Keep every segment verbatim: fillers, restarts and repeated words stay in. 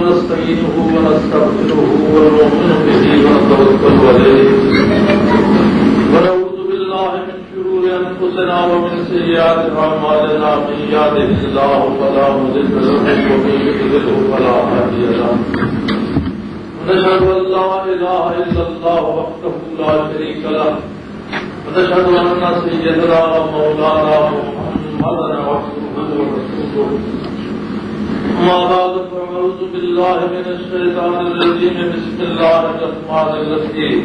ونستعينه ونستغفره ونؤمن به ونتوكل عليه ونعوذ بالله من شرور أنفسنا ومن سيئات أعمالنا من يهده الله فلا مضل له ومن يضلل فلا هادي له ونشهد أن لا إله إلا الله وحده لا شريك له ونشهد أن سيدنا ومولانا محمدا عبده ورسوله أما بعد فأعوذ بالله من الشيطان الرجيم بسم الله الرحمن الرحيم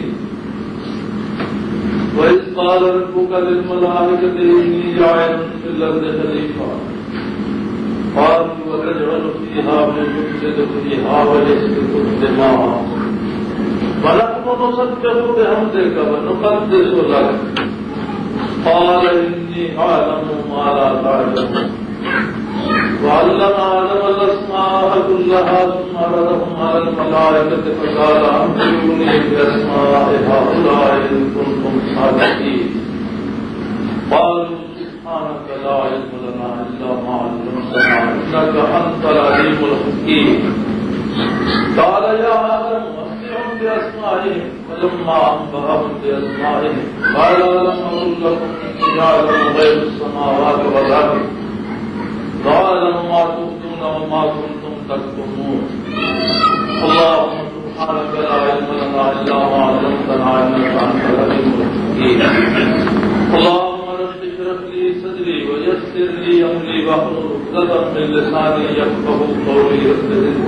وإذ قال ربك للملائكة إني جاعل في الأرض خليفة قالوا وتجعل فيها من يفسد فيها ويسفك الدماء ونحن نسبح بحمدك ونقدس لك قال إني أعلم ما لا تعلمون وعلم آدم الأسماء كلها ثم عرضهم على الملائكة فقال أنبئوني بأسماء هؤلاء إن كنتم صادقين قالوا سبحانك لا علم لنا إلا ما علمتنا إنك أنت العليم الحكيم قال يا آدم أنبئهم بأسمائهم فلما أنبأهم بأسمائهم قال ألم أقل لكم إني أعلم غيب السماوات والأرض وَأَعْلَمُ مَا تُبْدُونَ وَمَا كُنتُمْ تَكْتُمُونَ اللهم سبحانك لا علم لنا إلا ما علمتنا إنك أنت العليم الحكيم اللهم رب اشرح لي صدري ويسر لي أمري واحلل عقدة من لساني يفقهوا قولي رب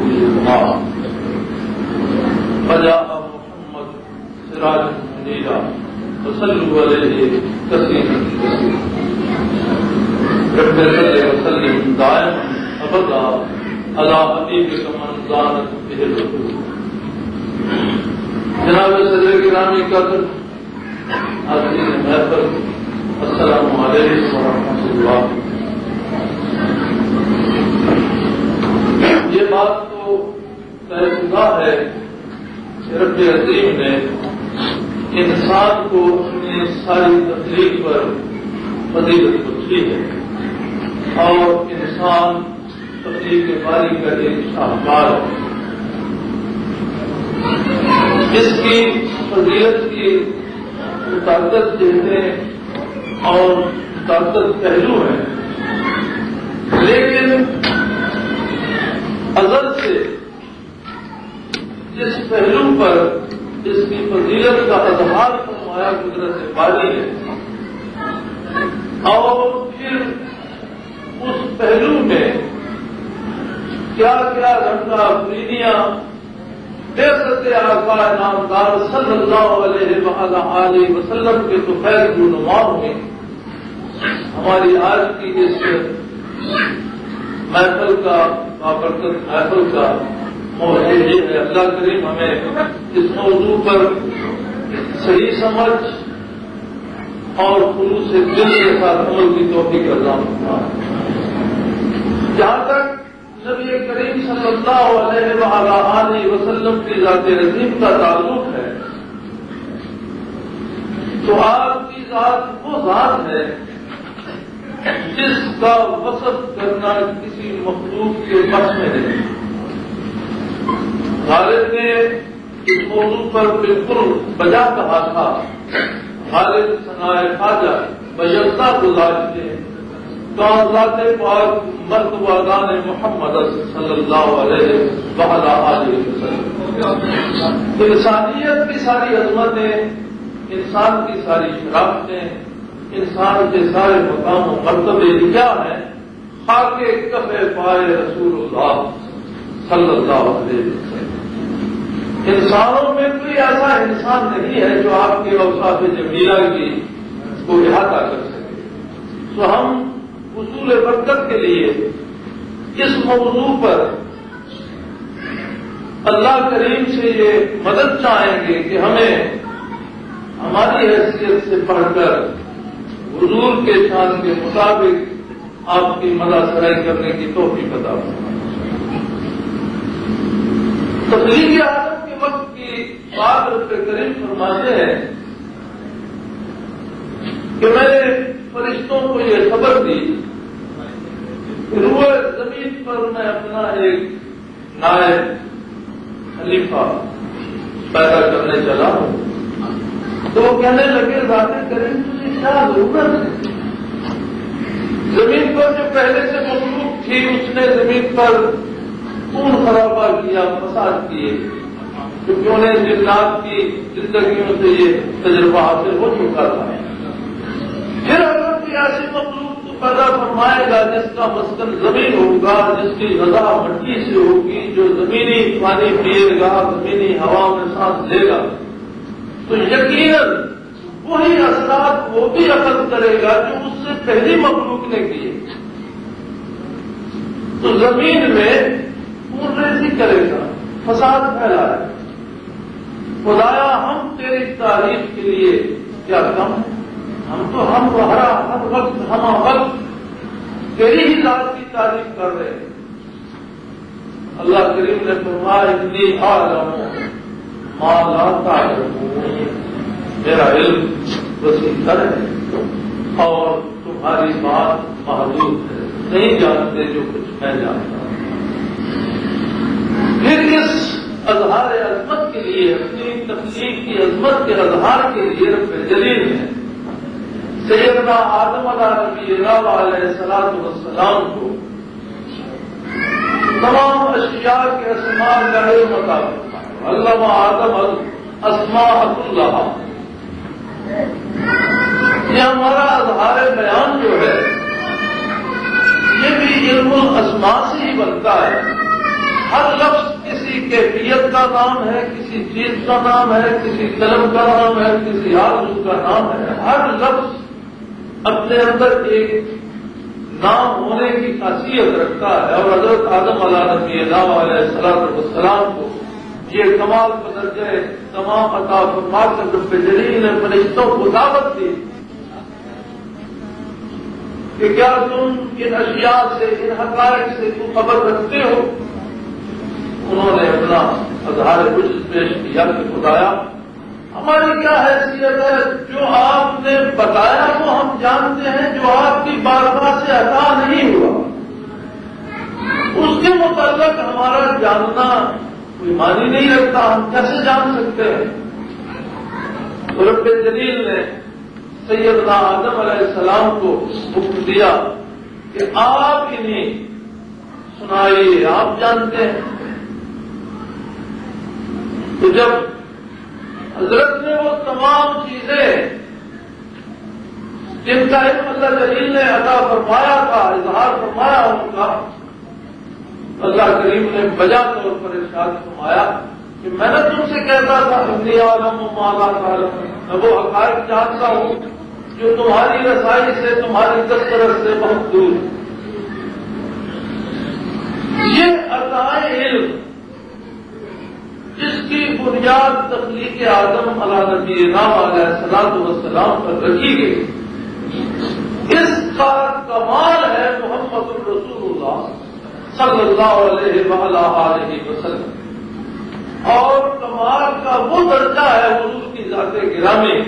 فجاء محمد سراجا منيرا وصلوا عليه كثيرا كثيرا رب صل وسلم دائما ابدا على حبيبك من زانت به الرسول جناب صدر گرامی قدر حاضرین محفل السلام علیکم ورحمۃ اللہ. یہ بات تو طے شدہ ہے کہ رب عظیم نے انسان کو اپنی ساری تخلیق پر فضیلت بخشی ہے اور انسان تخلیق باری کا ایک شاہکار ہے. اس کی فضیلت کی متعدد جہتیں اور متعدد پہلو ہیں، لیکن ازل سے جس پہلو پر اس کی فضیلت کا اظہار فرمایا قدرت باری ہے اور پھر اس پہلو میں کیا کیا رنگا افریدیاں بعثت آقا نامدار صلی اللہ علیہ وآلہ وسلم کے تو خیر رونما ہوئے. ہماری آج کی اس محفل کا بابرکت محفل کا موضوع یہ ہے. اللہ کریم ہمیں اس موضوع پر صحیح سمجھ اور خلوص دل کے ساتھ عمل کی توفیق عطا فرمائے. جہاں تک نبی کریم صلی اللہ علیہ وآلہ وسلم کی ذات عظیم کا تعلق ہے تو آپ کی ذات وہ ذات ہے جس کا وصف کرنا کسی مخلوق کے بس میں نہیں. غالب نے اس موضوع پر بالکل بجا کہا تھا غالب ثنائے خواجہ بجلتا گزارتے ذات پاک مرتبہ محمد صلی اللہ علیہ وآلہ وسلم. انسانیت کی ساری عظمتیں، انسان کی ساری شرافتیں، انسان کے سارے مقام و مرتبے کیا ہیں؟ خاک کف پائے رسول اللہ صلی اللہ علیہ وسلم. انسانوں میں کوئی ایسا انسان نہیں ہے جو آپ کے اوصاف جمیلہ کی کو احاطہ کر سکے. تو ہم حصول برکت کے لیے اس موضوع پر اللہ کریم سے یہ مدد چاہیں گے کہ ہمیں ہماری حیثیت سے پڑھ کر حضور کے شان کے مطابق آپ کی مدح سرائی کرنے کی توفیق عطا فرمائے. تخلیق عالم کے وقت کی بات رب کریم فرماتے ہیں کہ میں نے فرشتوں کو یہ خبر دی روح زمین پر میں اپنا ایک نائب خلیفہ پیدا کرنے چلا تو وہ کہنے لگے ذات کریم تجھے کیا ضرورت ہے؟ زمین پر جو پہلے سے مخلوق تھی اس نے زمین پر خون خرابہ کیا، فساد کیے، کیونکہ انہیں جنات کی زندگیوں سے یہ تجربہ حاصل ہو چکا تھا۔ پھر اگر کوئی ایسی مخلوق تو پیدا فرمائے گا جس کا مسکن زمین ہوگا، جس کی غذا مٹی سے ہوگی، جو زمینی پانی پیے گا، زمینی ہوا میں سانس لے گا، تو یقیناً وہی اثرات وہ بھی اخذ کرے گا جو اس سے پہلی مخلوق نے کیے۔ تو زمین میں خون ریزی کرے گا، فساد پھیلائے۔ خدایا ہم تیری تعریف کے لیے کیا کم ہے؟ ہم تو ہم ہر ہر وقت ہم وقت تیری ہی ذات کی تعریف کر رہے ہیں۔ اللہ کریم نے فرمایا انی اعلم ما لا تعلمون، میرا علم وسیع تر ہے اور تمہاری بات محدود ہے، نہیں جانتے جو کچھ میں جانتا ہوں۔ پھر اس اظہار عظمت کے لیے، اپنی تخلیق کی عظمت کے اظہار کے لیے رب جلیل نے سیدنا آدم علیہ السلام کو تمام اشیاء کے اسماء کا علم عطا فرمایا۔ علم آدم الاسماء کلھا، یہ ہمارا اظہار بیان جو ہے یہ بھی علم الاسماء سے ہی بنتا ہے۔ ہر لفظ کسی کیفیت کا نام ہے، کسی چیز کا نام ہے، کسی قلم کا نام ہے، کسی آرزو کا نام ہے۔ ہر لفظ اپنے اندر ایک نام ہونے کی خاصیت رکھتا ہے، اور حضرت آدم علیہ السلام کو یہ کمال کا درجہ تمام عطا فرما کر رب جلیل نے فرشتوں کو دعوت دی کہ کیا تم ان اشیاء سے، ان حقائق سے تم خبر رکھتے ہو؟ انہوں نے اپنا اظہار کچھ پیش کیا کہ خدایا ہماری کیا حیثیت ہے، جو آپ نے بتایا وہ ہم جانتے ہیں، جو آپ کی بارگاہ سے عطا نہیں ہوا اس کے متعلق ہمارا جاننا کوئی معنی نہیں رکھتا، ہم کیسے جان سکتے ہیں؟ تو رب جلیل نے سیدنا آدم علیہ السلام کو حکم دیا کہ آپ انہیں سنائیے، آپ جانتے ہیں۔ تو جب حضرت نے وہ تمام چیزیں جن کا علم اللہ جلیل نے عطا فرمایا تھا، اظہار فرمایا ان کا، اللہ کریم نے بجا طور پر ارشاد فرمایا کہ میں نے تم سے کہتا تھا انی اعلم ما لا تعلمون، میں وہ حقائق جانتا ہوں جو تمہاری رسائی سے، تمہاری دسترس سے بہت دور ہے۔ یہ عطائے علم جس کی بنیاد تخلیق آدم علیہ السلام والسلام پر رکھی گئی، اس کا کمال ہے محمد الرسول اللہ صلی اللہ علیہ وآلہ وسلم، اور کمال کا وہ درجہ ہے حضور کی ذات گرامی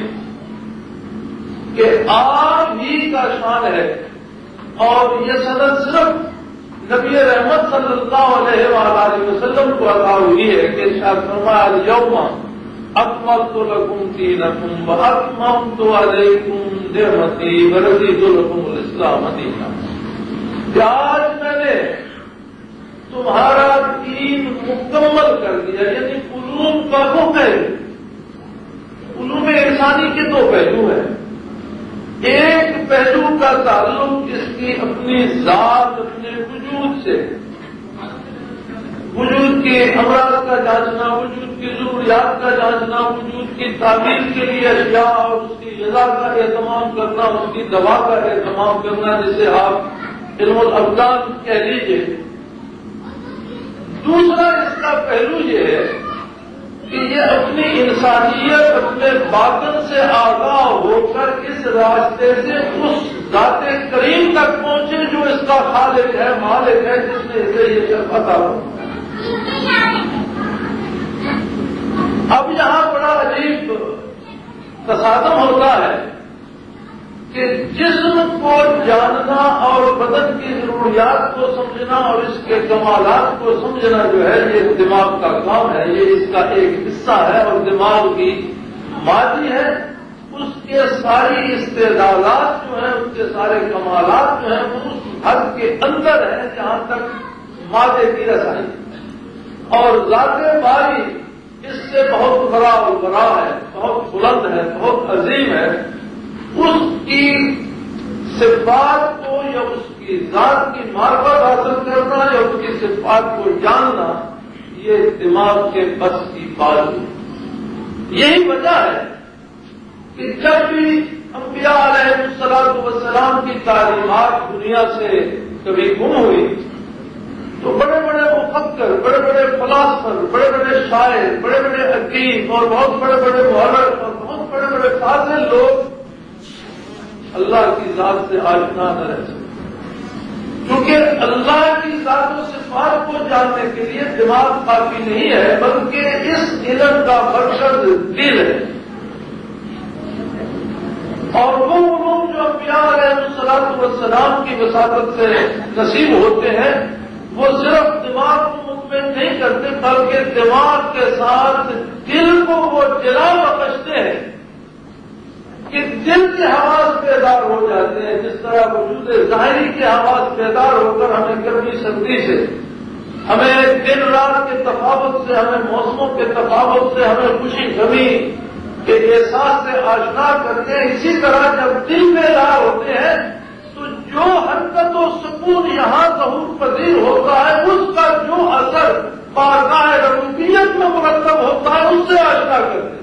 کہ آپ ہی کا شان ہے، اور یہ سند صرف نبی رحمت صلی اللہ علیہ وآلہ وسلم کو عطا ہوئی ہے کہ ارشاد فرمایا الیوم اکملت لکم دینکم واتممت علیکم نعمتی ورضیت لکم الاسلام دینا، کہ آج میں نے تمہارا دین مکمل کر دیا۔ یعنی علوم کا وہ پہلو، علوم انسانی کے دو پہلو ہیں، ایک پہلو کا تعلق اس کی اپنی ذات، اپنے وجود سے، وجود کے امراض کا جانچنا، وجود کی ضروریات کا جانچنا، وجود کی تعمیر کے لیے اشیاء اور اس کی غذا کا اہتمام کرنا، اس کی دوا کا اہتمام کرنا، جسے آپ علم الابدان کہہ لیجیے۔ دوسرا اس کا پہلو یہ ہے کہ یہ اپنی انسانیت، اپنے باطن سے آگاہ ہو کر اس راستے سے اس ذات کریم تک پہنچے جو اس کا خالق ہے، مالک ہے، جس نے اسے یہ شرف عطا فرمایا۔ اب یہاں بڑا عجیب تصادم ہوتا ہے کہ جسم کو جاننا اور بدن کی ضروریات کو سمجھنا اور اس کے کمالات کو سمجھنا جو ہے یہ دماغ کا کام ہے، یہ اس کا ایک حصہ ہے اور دماغ کی ماضی ہے. اس کے ساری استعدادات جو ہیں، اس کے سارے کمالات جو ہیں وہ اس حد کے اندر ہیں جہاں تک مادے کی رسائی، اور ذات باری اس سے بہت بڑا اور بڑا ہے، بہت بلند ہے، بہت عظیم ہے. اس کی صفات کو یا اس کی ذات کی معرفت حاصل کرنا یا اس کی صفات کو جاننا یہ دماغ کے بس کی بات ہے. یہی وجہ ہے کہ جب بھی انبیاء علیہ الصلوۃ والسلام کی تعلیمات دنیا سے کبھی گم ہوئی تو بڑے بڑے مفکر، بڑے بڑے فلاسفر، بڑے بڑے شاعر، بڑے بڑے حکیم اور بہت بڑے بڑے مؤرخ اور بہت بڑے بڑے فاضل لوگ اللہ کی ذات سے آشنا نہ رہ سکتے، کیونکہ اللہ کی ذات و صفات کو جاننے کے لیے دماغ کافی نہیں ہے، بلکہ اس علم کا مرکز دل ہے. اور وہ علوم جو انبیاء علیہ الصلوۃ والسلام کی وساطت سے نصیب ہوتے ہیں وہ صرف دماغ کو مطمئن نہیں کرتے بلکہ دماغ کے ساتھ دل کو وہ جلا بخشتے ہیں کہ دل کے حواس بیدار ہو جاتے ہیں. جس طرح وجود ظاہری کے حواس بیدار ہو کر ہمیں گرمی سردی سے، ہمیں دن رات کے تفاوت سے، ہمیں موسموں کے تفاوت سے، ہمیں خوشی غمی کے احساس سے آشنا کرتے ہیں، اسی طرح جب دل بیدار ہوتے ہیں تو جو حرکت و سکون یہاں ظہور پذیر ہوتا ہے اس کا جو اثر بارگاہ ربوبیت میں مرتب ہوتا ہے اس سے آشنا کرتے ہیں.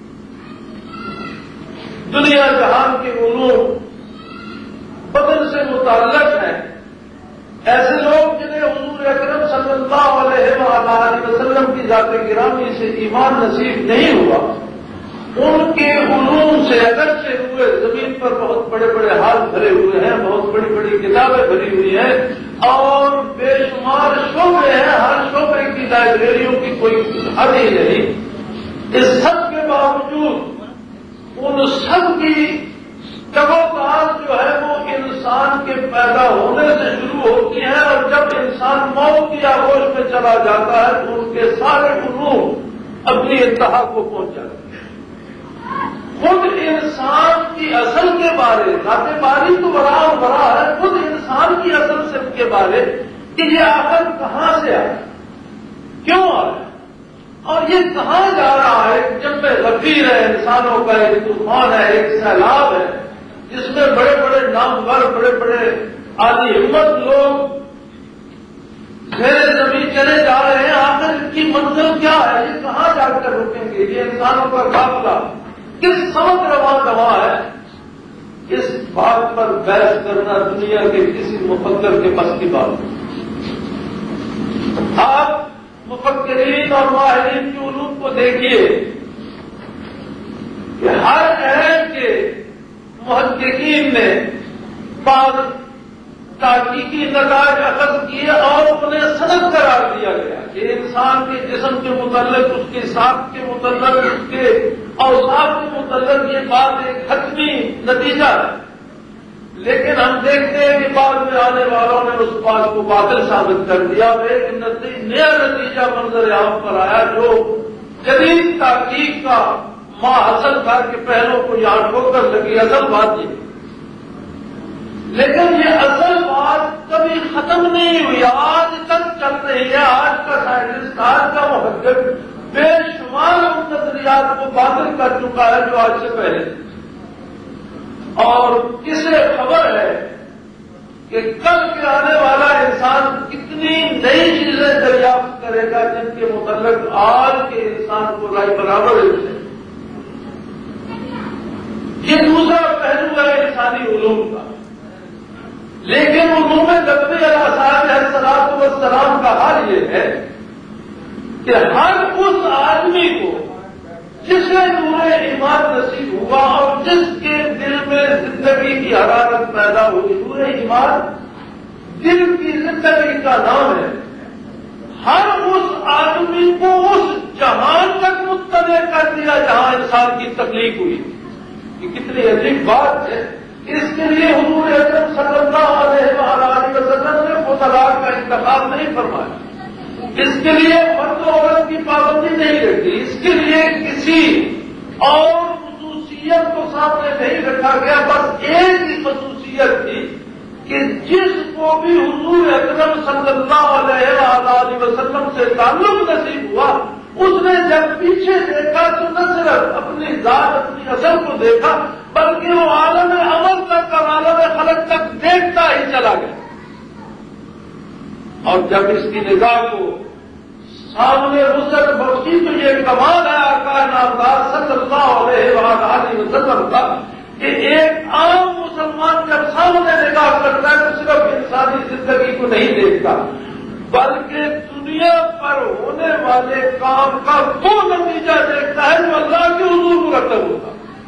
دنیا جہان کے علوم بدن سے متعلق ہیں. ایسے لوگ جنہیں حضور اکرم صلی اللہ علیہ وآلہ وسلم کی ذات گرامی سے ایمان نصیب نہیں ہوا، ان کے علوم سے اگرچہ ہوئے زمین پر بہت بڑے بڑے ہاتھ بھرے ہوئے ہیں، بہت بڑی بڑی کتابیں بھری ہوئی ہیں اور بے شمار شعبے ہیں، ہر شعبے کی لائبریریوں کی کوئی حد ہی نہیں. اس سب کے باوجود ان سب کی تگوتاز جو ہے وہ انسان کے پیدا ہونے سے شروع ہوتی ہے، اور جب انسان موت کی آغوش میں چلا جاتا ہے تو ان کے سارے علوم اپنی انتہا کو پہنچ جاتے ہیں. خود انسان کی اصل کے بارے، ذات باری تو بڑا اور بڑا ہے، خود انسان کی اصل صفت کے بارے کہ یہ آخر کہاں سے آیا، کیوں آیا اور یہ کہاں جا رہا ہے. جب میں غفیر ہے، انسانوں کا ایک طوفان ہے، ایک سیلاب ہے جس میں بڑے بڑے نامور، بڑے بڑے عالی ہمت لوگ زیر زمین چلے جا رہے ہیں. آخر ان کی منزل کیا ہے، یہ کہاں جا کر رکیں گے، یہ انسانوں کا قافلہ کس سمت رواں رواں ہے. اس بات پر بحث کرنا دنیا کے کسی مفکر کے بس کی بات نہیں. آپ مفکرین اور ماہرین کے علوم کو دیکھیے کہ ہر عہد کے محققین نے بعض تحقیقی نتائج اخذ کیے اور انہیں سند قرار دیا گیا کہ انسان کے جسم کے متعلق، اس کی ساخت کے متعلق، اس کے اوصاف کے متعلق یہ بات ایک حتمی نتیجہ ہے. لیکن ہم دیکھتے ہیں کہ بعد میں آنے والوں نے اس بات کو باطل ثابت کر دیا. ایک نیا نتیجہ منظر عام پر آیا جو جدید تحقیق کا ماحصل تھا کہ پہلوں کو یہاں ٹھوکر لگی. اصل بات یہ، لیکن یہ اصل بات کبھی ختم نہیں ہوئی، آج تک چل رہی ہے. آج کا سائنٹسٹ، آج کا محقق بے شمار ان نظریات کو باطل کر چکا ہے جو آج سے پہلے. اور کسے خبر ہے کہ کل کے آنے والا انسان کتنی نئی چیزیں دریافت کرے گا جن کے متعلق آج کے انسان کو رائے برابر ہے. یہ دوسرا پہلو ہے انسانی علوم کا. لیکن علوم نبوی علیہ الصلوۃ والسلام کا حال یہ ہے کہ ہر اس آدمی کو جسے نور ایمان نصیب ہوا اور جس کے دل میں زندگی کی حرارت پیدا ہوئی، نور ایمان دل کی زندگی کا نام ہے، ہر اس آدمی کو اس جہان تک مطلع کر دیا جہاں انسان کی تخلیق ہوئی. یہ کتنی عجیب بات ہے اس کے لیے حضور اکرم صلی اللہ علیہ وآلہ وسلم نے فضلاء کا انتخاب نہیں فرمایا، اس کے لیے مرد و عورت کی پابندی نہیں رکھی، اس کے لیے کسی اور خصوصیت کو سامنے نہیں رکھا گیا، بس ایک ہی خصوصیت تھی کہ جس کو بھی حضور اکرم صلی اللہ علیہ وآلہ وسلم سے تعلق نصیب ہوا، اس نے جب پیچھے دیکھا تو نہ صرف اپنی ذات اپنی اصل کو دیکھا بلکہ وہ عالم عمل تک اور عالم خلق تک دیکھتا ہی چلا گیا، اور جب اس کی نگاہ کو سامنے رسل بخشی تو یہ کمال ہے آقا نامدار صلی اللہ علیہ وآلہ وسلم کا کہ ایک عام مسلمان جب سامنے نگاہ کرتا ہے تو صرف انسانی زندگی کو نہیں دیکھتا بلکہ دنیا پر ہونے والے کام کا وہ نتیجہ دیکھتا ہے جو اللہ کے حضور مرتب ہوتا،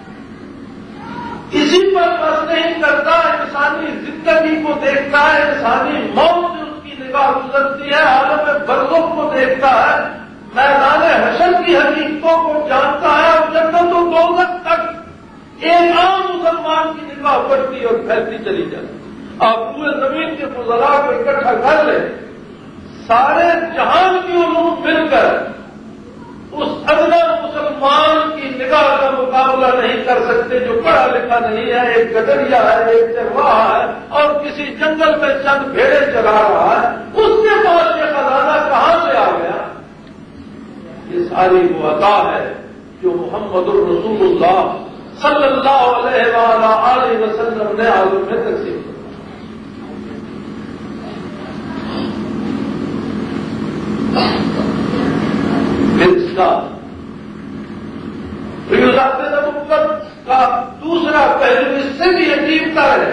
اسی پر بس نہیں کرتا، انسانی زندگی کو دیکھتا ہے، انسانی موت سے اس کی نگاہ گزرتی ہے، عالم برزخ کو دیکھتا ہے، میدان حشر کی حقیقتوں کو جانتا ہے، اور جنت و دوزخ تک ایک عام مسلمان کی نگاہ بڑھتی اور پھیلتی چلی جاتی۔ آپ پورے زمین کے فضلاء کو اکٹھا کر لیں، سارے جہان کی علوم مل کر اس ادنا مسلمان کی نگاہ کا مقابلہ نہیں کر سکتے جو پڑھا لکھا نہیں ہے، ایک گدریا ہے، ایک چرواہا ہے اور کسی جنگل میں چند بھیڑے چلا رہا ہے، اس کے پاس یہ خزانہ کہاں سے آ گیا؟ یہ ساری وہ عطا ہے جو محمد الرسول اللہ صلی اللہ علیہ وآلہ وسلم نے عالم میں تقسیم کی۔ ذات نبوت کا دوسرا پہلو اس سے بھی عجیب تر ہے،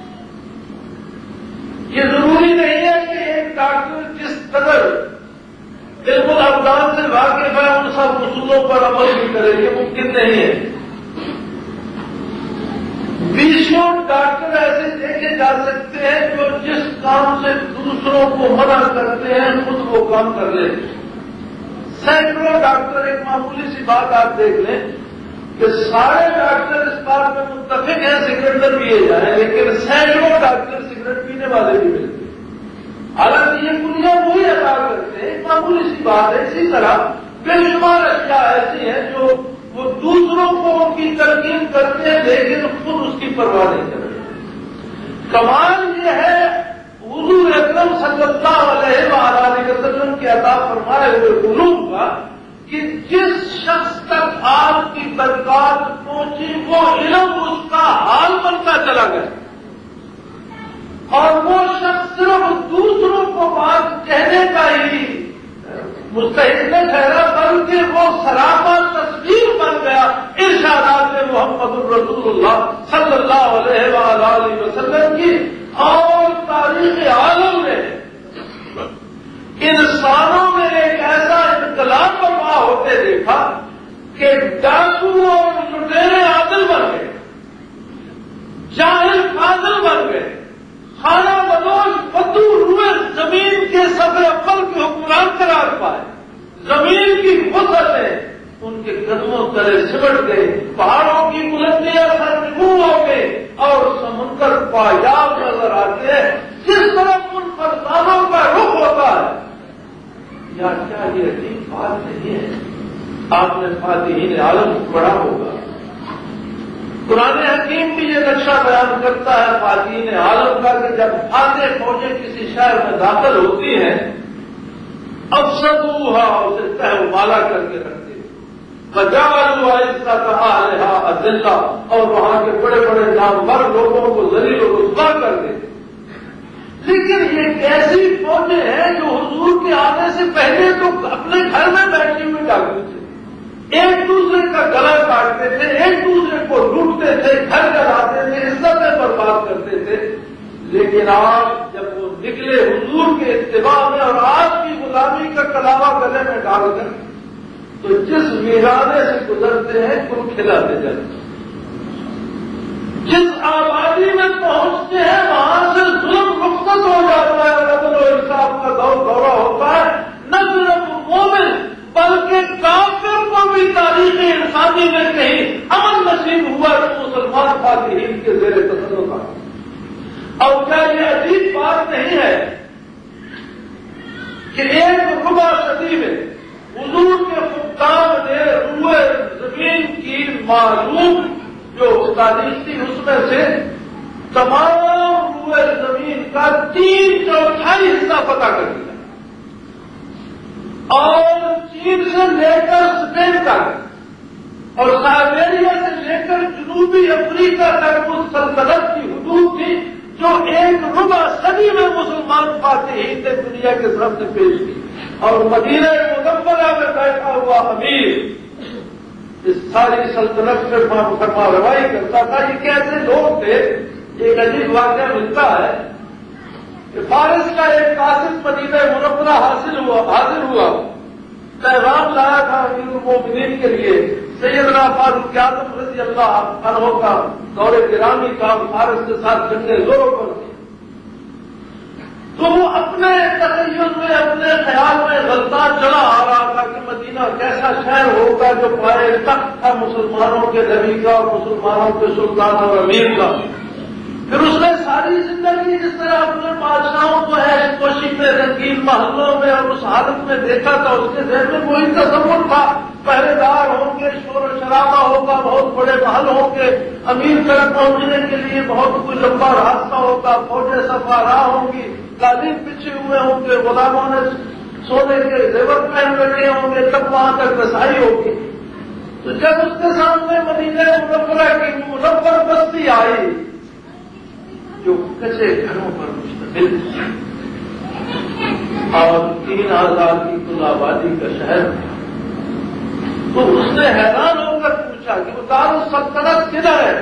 یہ ضروری نہیں ہے کہ ایک ڈاکٹر جس قدر علم الابدان سے واقف ہے ان سب اصولوں پر عمل بھی کرے، یہ ممکن نہیں ہے۔ بیسوں ڈاکٹر ایسے دیکھے جا سکتے ہیں جو جس کام سے دوسروں کو منع کرتے ہیں خود وہ کام کر لیتے ہیں۔ سینکڑوں ڈاکٹر، ایک معمولی سی بات آپ دیکھ لیں کہ سارے ڈاکٹر اس بات میں متفق ہیں سگریٹ نہ پیے جائیں، لیکن سینکڑوں ڈاکٹر سگریٹ پینے والے بھی ملتے ہیں، حالانکہ یہ دنیا وہی ادا کرتے ہیں۔ ایک معمولی سی بات ہے، اسی طرح بے شمار اشیاء ایسی ہیں جو وہ دوسروں کو ان کی تلقین کرتے ہیں لیکن خود اس کی پرواہ نہیں کرتے۔ کمال یہ ہے حضور اکرم صلی اللہ علیہ وآلہ وسلم کے عطا فرمائے ہوئے علوم کا کہ جس شخص تک آپ کی برکات پہنچی وہ علم اس کا حال بنتا چلا گیا، اور وہ شخص صرف دوسروں کو بات کہنے کا ہی مستحق نہ ٹھہرا بلکہ وہ سراپا تصویر بن گیا ارشادات محمد الرسول اللہ صلی اللہ علیہ وآلہ وسلم کی۔ اور تاریخ عالم نے انسانوں میں ایک ایسا انقلاب برپا ہوتے دیکھا کہ ڈاکو اور لٹیرے عادل بن گئے، جاہل فاضل بن گئے، خانہ بدوش بدو روئے زمین کے سفر اول کے حکمران قرار پائے، زمین کی فصلیں ان کے قدموں تلے سمٹ گئے، پہاڑوں کی بلندیاں سرنگوں ہو گئی اور سمندر پایاب نظر آتے ہیں، جس طرح ان فرزانوں کا رخ ہوتا ہے۔ یا کیا یہ عجیب بات نہیں ہے؟ آپ نے فاتحین عالم پڑھا ہوگا، قرآن حکیم بھی یہ نقشہ بیان کرتا ہے فاتحین عالم کا کہ جب فاتح فوجیں کسی شہر میں داخل ہوتی ہیں افسدوہا اسے تہ و مالا کر کے رکھتے وجعلوا عزت اہلہا اذلہ، اور وہاں کے بڑے بڑے نامور لوگوں کو ذلیل و رسوا کر دیتے۔ لیکن یہ کیسی فوجیں ہیں جو حضور کے آنے سے پہلے تو اپنے گھر میں بیٹھی ہوئی ڈاکو تھے، ایک دوسرے کا گلا کاٹتے تھے، ایک دوسرے کو لوٹتے تھے، گھر جلاتے تھے، عزتیں برباد کرتے تھے، لیکن آج جب وہ نکلے حضور کے اتباع میں اور آپ کی غلامی کا کلاوہ گلے میں ڈال کر تو جس ویرانے سے گزرتے ہیں گل کھلاتے جاتے ہیں، جس آبادی میں پہنچتے ہیں وہاں سے ظلم رخصت ہو جاتا ہے، عدل و انصاف کا دور دورہ ہوتا ہے، نہ صرف مومن بلکہ کافر کو بھی تاریخ انسانی میں کہیں امن نصیب ہوا تو مسلمان مسلمان فاتحین کے زیر تسلط آ گئے۔ اور کیا یہ عجیب بات نہیں ہے کہ ایک ربع صدی میں حضور کے حکام نے روئے زمین کی معلوم جو تاریخ تھی اس میں سے تمام روئے زمین کا تین چوتھائی حصہ پتہ کر دیا، اور چین سے لے کر اسپین تک اور سائبیریا سے لے کر جنوبی افریقہ تک اس سلطنت کی حدود تھی جو ایک ربع صدی میں مسلمان فاتحین نے دنیا کے سامنے پیش کی۔ اور مدینہ منورہ میں بیٹھا ہوا امیر اس ساری سلطنت میں فرما روائی کرتا تھا۔ یہ کیسے لوگ تھے؟ ایک عجیب واقعہ ملتا ہے کہ فارس کا ایک قاصد مدینہ منورہ حاصل ہوا حاضر ہوا پیغام لایا تھا امیر المومنین کے لیے، سیدنا فاروق اعظم رضی اللہ عنہ کا دور گرامی کا فارس کے ساتھ جنگیں زوروں پر تھی، تو وہ اپنے تخیل میں اپنے خیال میں غلطان چلا آ رہا تھا کہ مدینہ کیسا شہر ہوگا جو پائے تخت تھا مسلمانوں کے نبی کا اور مسلمانوں کے سلطان اور امیر کا۔ پھر اس نے ساری زندگی جس طرح اپنے بادشاہوں کو ہے کوشش میں رنگین محلوں میں اور اس حالت میں دیکھا تھا، اس کے ذہن میں وہی تصور تھا، پہرے دار ہوں گے، شور و شرابہ ہوگا، بہت بڑے محل ہوں گے، امیر تک پہنچنے کے لیے بہت کوئی لمبا راستہ ہوگا، فوجیں سفارا ہوں گی، قالین بچھے ہوئے ہوں گے، غلاموں نے سونے کے زیور پہن رکھے ہوں گے، تب وہاں تک رسائی ہوگی۔ تو جب اس کے سامنے مدینہ منورہ کی منور بستی آئی جو کچے گھروں پر مشتمل اور تین ہزار کی کل آبادی کا شہر تھا، تو اس نے حیران ہو کر پوچھا کہ وہ دارالسلطنت کدھر ہے؟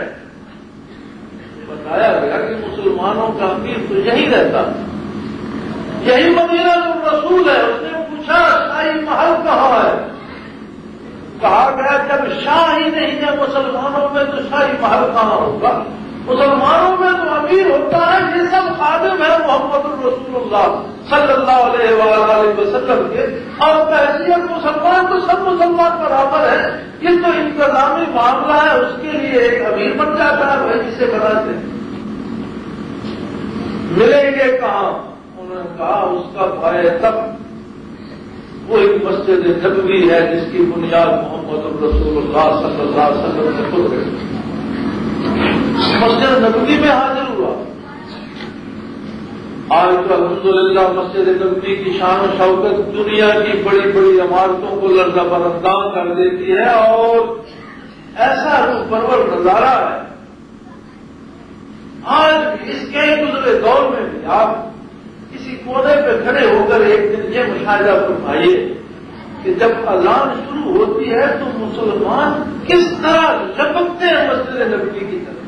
بتایا گیا کہ مسلمانوں کا امیر تو یہی رہتا، یہی مدینہ الرسول ہے۔ اس نے پوچھا شاہی محل کہاں ہے؟ کہا گیا جب شاہ ہی نہیں ہے مسلمانوں میں تو شاہی محل کہاں ہوگا؟ مسلمانوں میں تو امیر ہوتا ہے، یہ سب خادم ہے محمد الرسول اللہ صلی اللہ علیہ وآلہ وسلم کے، اور بحیثیت مسلمان تو سب مسلمان برابر ہے، یہ تو انتظامی معاملہ ہے، اس کے لیے ایک امیر بن جاتا ہے، وہ جسے بناتے ہیں۔ ملیں گے کہاں؟ انہوں نے کہا اس کا بھائی تب وہ ایک مسجد نبوی ہے جس کی بنیاد محمد الرسول اللہ صلی اللہ علیہ وسلم نے خود رکھی، مسجد نبوی میں حاضر ہوا۔ آج تو الحمدللہ مسجد نبوی کی شان و شوکت دنیا کی بڑی بڑی عمارتوں کو لرزہ برنداں کر دیتی ہے، اور ایسا روح پرور نظارہ ہے۔ آج اس کے گزرے دور میں بھی آپ کسی کونے پہ کھڑے ہو کر ایک دن یہ مشاہدہ فرمائیے کہ جب اذان شروع ہوتی ہے تو مسلمان کس طرح لپکتے ہیں مسجد نبوی کی طرف۔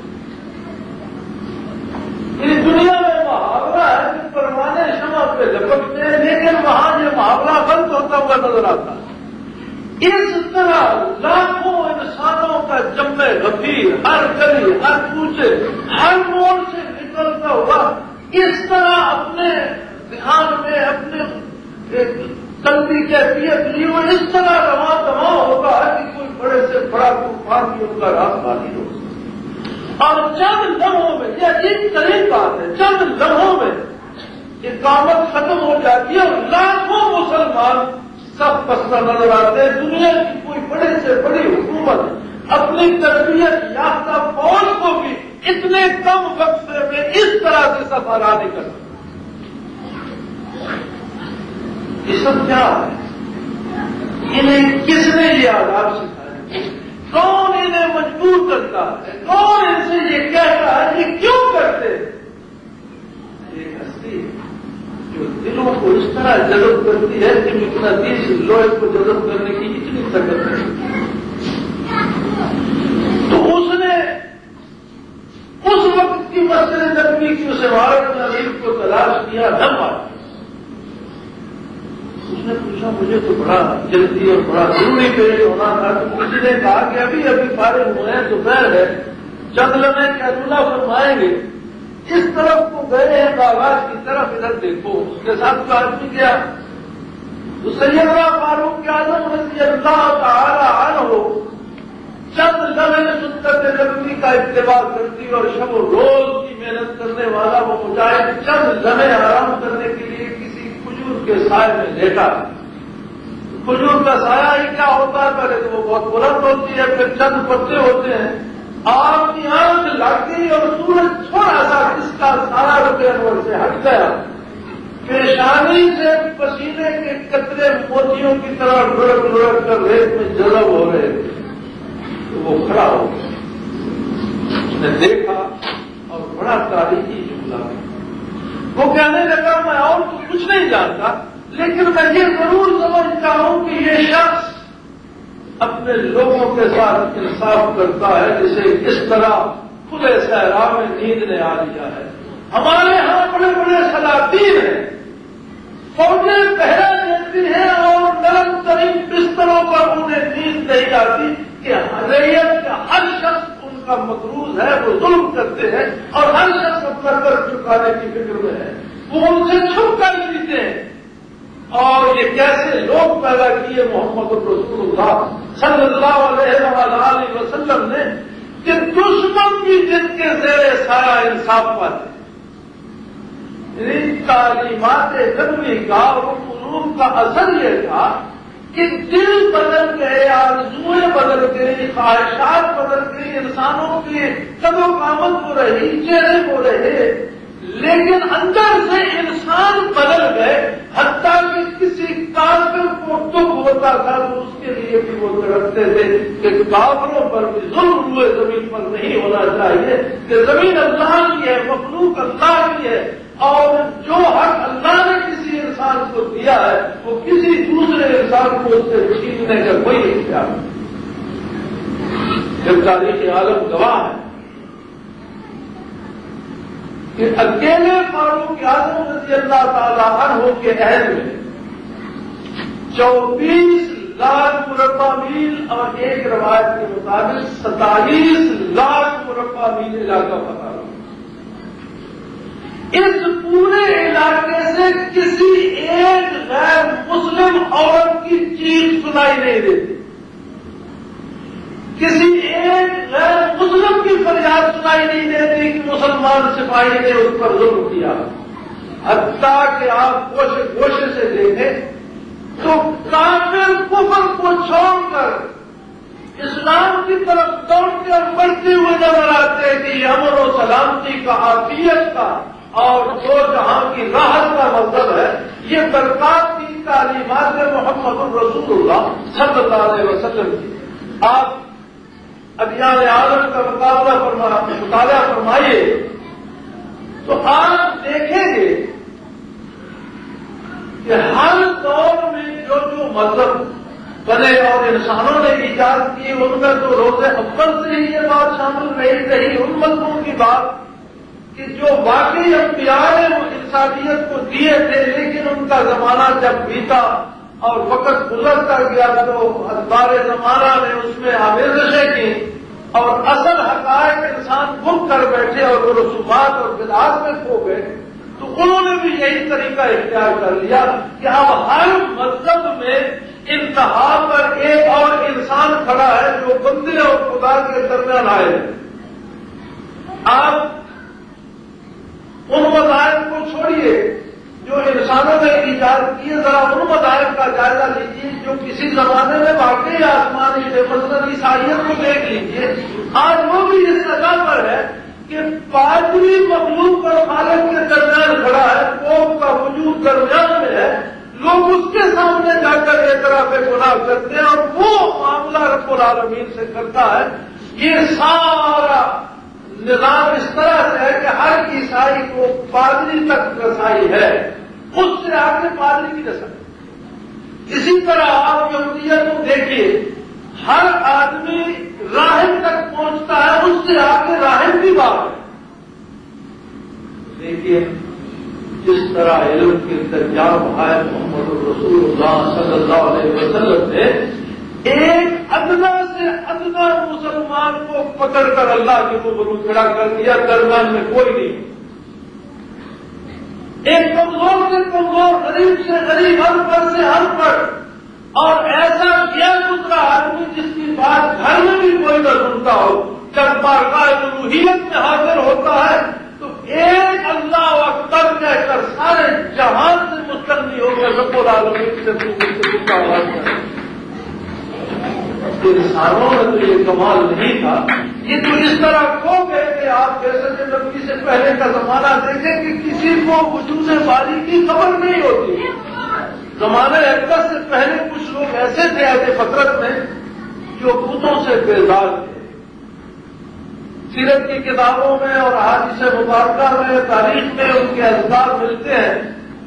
اس دنیا میں محاورہ ہے کہ پروانے شمع پہ لپکتے ہیں، لیکن وہاں یہ محاورہ بند ہوتا ہوا نظر آتا ہے۔ اس طرح لاکھوں انسانوں کا جمع غفیر ہر گلی ہر کوچے ہر موڑ سے نکلتا ہوا اس طرح اپنے دھیان میں اپنے قلبی کیفیت لی وہ اس طرح رواں دواں ہوگا کہ کوئی بڑے سے بڑا طوفان بھی ان کا راستہ نہیں ہو سکتا۔ اور چند لمحوں میں، یہ عجیب ترین بات ہے، چند لمحوں میں اقامت ختم ہو جاتی ہے اور لاکھوں مسلمان سب پسند نظر آتے ہیں۔ دنیا کی کوئی بڑے سے بڑی حکومت اپنی تربیت یافتہ فوج کو بھی اتنے کم وقت میں اس طرح سے سفارا نہیں کر سکتا۔ یہ سب کیا ہے؟ انہیں کس نے یہ آداب سکھائے؟ کون انہیں مجبور کرتا ہے؟ کون ان سے یہ کہتا ہے یہ کیوں کرتے؟ ایک ہستی جو دلوں کو اس طرح جذب کرتی ہے کہ مقناطیس لوہے کو جذب کرنے کی اتنی طاقت ہے۔ تو اس نے اس وقت کی مسجد نبوی کی اس عمارت نظیر کو تلاش کیا، نہ پایا۔ اس نے پوچھا مجھے تو بڑا جلدی اور بڑا ضروری پیش ہونا تھا، تو کسی نے کہا کہ ابھی ابھی فارغ ہوئے ہیں، دوپہر ہے، چند لمحے کیلولا فرمائیں گے۔ اس طرف کو گئے ہیں باغات کی طرف، ادھر دیکھو۔ اس کے ساتھ جو آدمی گیا تو سیدنا فاروق اعظم رضی اللہ تعالی عنہ چند لمحے سنت نبوی کا اتباع کرتی اور شب و روز کی محنت کرنے والا وہ مجاہد چند لمحے آرام کرنے کے لیے کسی کھجور کے سائے میں لیٹا. کھجور کا سایہ ہی کیا ہوتا ہے؟ پہلے تو وہ بہت بلند ہوتی ہے، پھر چند پتے ہوتے ہیں. آپ کی آنکھ لگ گئی اور سورج تھوڑا سا اس کا سارا روپے انور سے ہٹ گیا. پیشانی سے پسینے کے قطرے موتیوں کی طرح لڑک لڑک کر ریت میں جذب ہو رہے تھے. تو وہ کھڑا ہو گیا، اس نے دیکھا اور بڑا تاریخی جملہ وہ کہنے لگا میں اور تو کچھ نہیں جانتا، لیکن میں یہ ضرور سمجھتا ہوں کہ یہ شخص اپنے لوگوں کے ساتھ انصاف کرتا ہے جسے اس طرح کھلے صحرا میں نیند نے آ لیا ہے. ہمارے ہاں بڑے بڑے سلاطین ہیں، فوجیں پہرا دیتی ہیں اور نرم ترین بستروں پر انہیں نیند نہیں آتی کہ ریت کا ہر شخص ان کا مقروض ہے، وہ ظلم کرتے ہیں اور ہر شخص اپنا قرض چکانے کی فکر میں ہے، وہ ان سے چھپ کر جیتے ہیں. اور یہ کیسے لوگ پیدا کیے محمد رسول اللہ صلی اللہ علیہ وآلہ وسلم نے کہ دشمن بھی جن کے زیر سایہ انصاف پاتے. تعلیمات نبوی کا اور علوم کا اثر یہ تھا کہ دل بدل گئے، آرزوئیں بدل گئی، خواہشات بدل گئی، انسانوں کی قد و قامت ہو رہی، چہرے ہو رہے، لیکن اندر سے انسان بدل گئے. حتیٰ کہ کسی کافر کو دکھ ہوتا تھا تو اس کے لیے بھی وہ تڑپتے تھے کہ کافروں پر بھی ظلم ہوئے زمین پر نہیں ہونا چاہیے، کہ زمین اللہ کی ہے، مخلوق اللہ کی ہے، اور جو حق اللہ نے کسی انسان کو دیا ہے وہ کسی دوسرے انسان کو اس سے چھیننے کا کوئی اختیار نہیں. جب تاریخ عالم گواہ ہے کہ اکیلے فاروق اعظم رضی اللہ تعالیٰ عنہ کے عہد میں چوبیس لاکھ مربع میل اور ایک روایت کے مطابق ستائیس لاکھ مربع میل علاقہ پتا رہا. اس پورے علاقے سے کسی ایک غیر مسلم عورت کی چیخ سنائی نہیں دیتی، کسی ایک غیر مسلم کی فریاد سنائی نہیں دیتی کہ مسلمان سپاہی نے اس پر ظلم کیا. حتیٰ کہ آپ گوشے گوشے سے دیکھیں تو کافر کفر کو چھوڑ کر اسلام کی طرف دوڑتے اور بڑھتے ہوئے نظر آتے ہیں کہ یہ امن و سلامتی کا، عافیت کا اور دو جہاں کی راحت کا مطلب ہے. یہ برکات کی تعلیمات محمد رسول اللہ صلی اللہ علیہ وسلم کی. آپ ادیان عالم کا مقابلہ فرما مطالعہ فرمائیے تو آپ دیکھیں گے کہ ہر دور میں جو جو مذہب بنے اور انسانوں نے ایجاد کی ان میں تو روز اول سے ہی یہ بات شامل نہیں رہی ان مذہبوں کی بات کہ جو واقعی انبیاء نے وہ انسانیت کو دیے تھے، لیکن ان کا زمانہ جب بیتا اور وقت گزرتا گیا تو ادبار زمانہ نے اس میں آمیزشیں کی اور اصل حقائق انسان بھول کر بیٹھے اور وہ رسومات اور بدعات میں کھو گئے. تو انہوں نے بھی یہی طریقہ اختیار کر لیا کہ اب ہر مذہب میں انتہا پر ایک اور انسان کھڑا ہے جو بندے اور خدا کے درمیان آئے. آپ ان مذاہب کو چھوڑیے جو انسانوں نے ایجاد کیے، ذرا ان مذاہب کا جائزہ لیجیے جو کسی زمانے میں واقعی آسمانی تھے. مثلاً عیسائیت کو دیکھ لیجیے، آج وہ بھی اس جگہ پر ہے کہ پادری مخلوق اور خالق کے درمیان کھڑا ہے، قوم کا وجود درمیان میں ہے، لوگ اس کے سامنے جا کر اعتراف گناہ کرتے ہیں اور وہ معاملہ رب العالمین سے کرتا ہے. یہ سارا نظام اس طرح سے ہے کہ ہر عیسائی کو پادری تک رسائی ہے، خود سے آگے پادری کی رسائی. اسی طرح آپ یہودیت کو دیکھیے، ہر آدمی راہب تک پہنچتا ہے، اس سے آگے راہب کی بات ہے. لیکن جس طرح علم کے دریاب ہے محمد رسول اللہ صلی اللہ علیہ وسلم نے ایک ادنا سے ادنا مسلمان کو پکڑ کر اللہ کے روبرو کھڑا کر دیا، درمیان میں کوئی نہیں. ایک کمزور سے کمزور، غریب سے غریب، ہر پر سے ہر پر، اور ایسا کیا دوسرا آدمی جس کی بات گھر میں بھی کوئی نہ سنتا ہو، جب بارگاہ الوہیت میں حاضر ہوتا ہے تو ایک اللہ اکبر کہہ کر سارے جہان سے مستغنی ہو کر رب العالمین سے پوچھتا آواز کرے. انسانوں میں تو یہ کمال نہیں تھا. یہ تو اس طرح کھو گئے کہ آپ جیسے نبی سے پہلے کا زمانہ دیکھیں کہ کسی کو وجود باری کی خبر نہیں ہوتی. زمانہ حقیقت سے پہلے کچھ لوگ ایسے تھے ایسے فطرت میں جو بتوں سے بیزار تھے. سیرت کی کتابوں میں اور حدیث مبارکہ میں تاریخ میں ان کے اذکار ملتے ہیں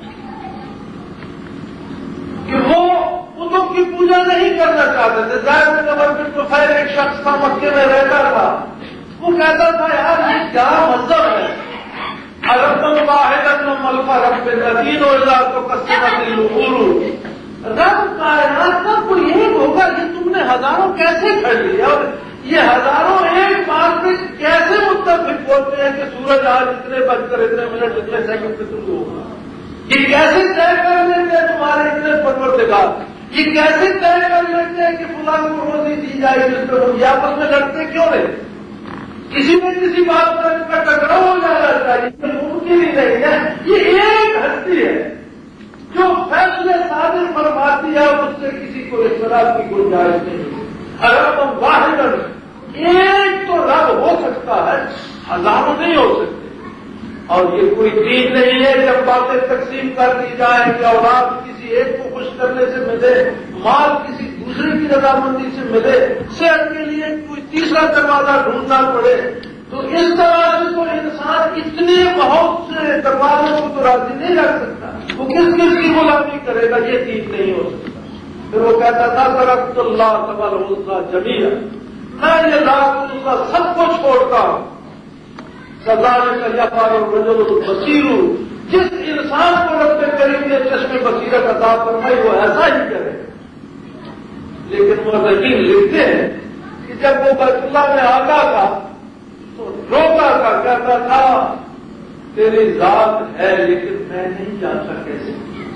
کہ وہ بتوں کی پوجا نہیں کرنا چاہتے تھے. زید بن عمر بن طفیل ایک شخص تھا مکے میں رہتا تھا. وہ کہتا تھا یار یہ کیا مذہب ہے. رب واحد ملک رب الذین اذا تقسمت الامور. رب کائنات کا کوئی ایک ہوگا. یہ تم نے ہزاروں کیسے کھڑ لیا اور یہ ہزاروں ایک بات میں کیسے متفق ہوتے ہیں کہ سورج آج اتنے بج کر اتنے منٹ اتنے سیکنڈ پہ تم ہوگا. یہ کیسے طے کر لیتے ہیں تمہارے اتنے پروردگار. یہ کیسے طے کر لیتے ہیں کہ فلاں کو روزی دی جائے جس پہ وہ آپس میں لڑتے کیوں نہیں. کسی میں کسی بات پر ان کا ٹکراؤ ہو جانا چاہیے. ممکن ہی نہیں ہے. یہ ایک ہستی ہے جو فیصلے صادر فرماتی ہے اور اس سے کسی کو اختلاف کی گنجائش نہیں. اگر ہم واحد ایک تو رب ہو سکتا ہے ہزاروں نہیں ہو سکتے. اور یہ کوئی دین نہیں ہے جب باتیں تقسیم کر دی جائے کہ اولاد کسی ایک کو خوش کرنے سے ملے, مال کسی دوسرے کی رضامندی سے ملے, صحت کے لیے کوئی تیسرا دروازہ ڈھونڈنا پڑے. تو اس طرح سے تو انسان اتنے بہت سے دروازوں کو تو راضی نہیں رکھ سکتا. وہ کس کس کی غلامی کرے گا. یہ دین نہیں ہو سکتا. پھر وہ کہتا تھا ترکت اللہ تبارک العزہ جمیعا. میں یہ ذات اللہ سب کو چھوڑتا ہوں. کذالک یفعل الرجل البصیر. جس انسان کو رب کریم نے چشم بصیرت عطا فرمائی وہ ایسا ہی کرے. لیکن مؤرخین لکھتے ہیں کہ جب وہ بیت اللہ میں آتا تھا تو روتا تھا, کہتا تھا تیری ذات ہے لیکن میں نہیں جانتا کیسے.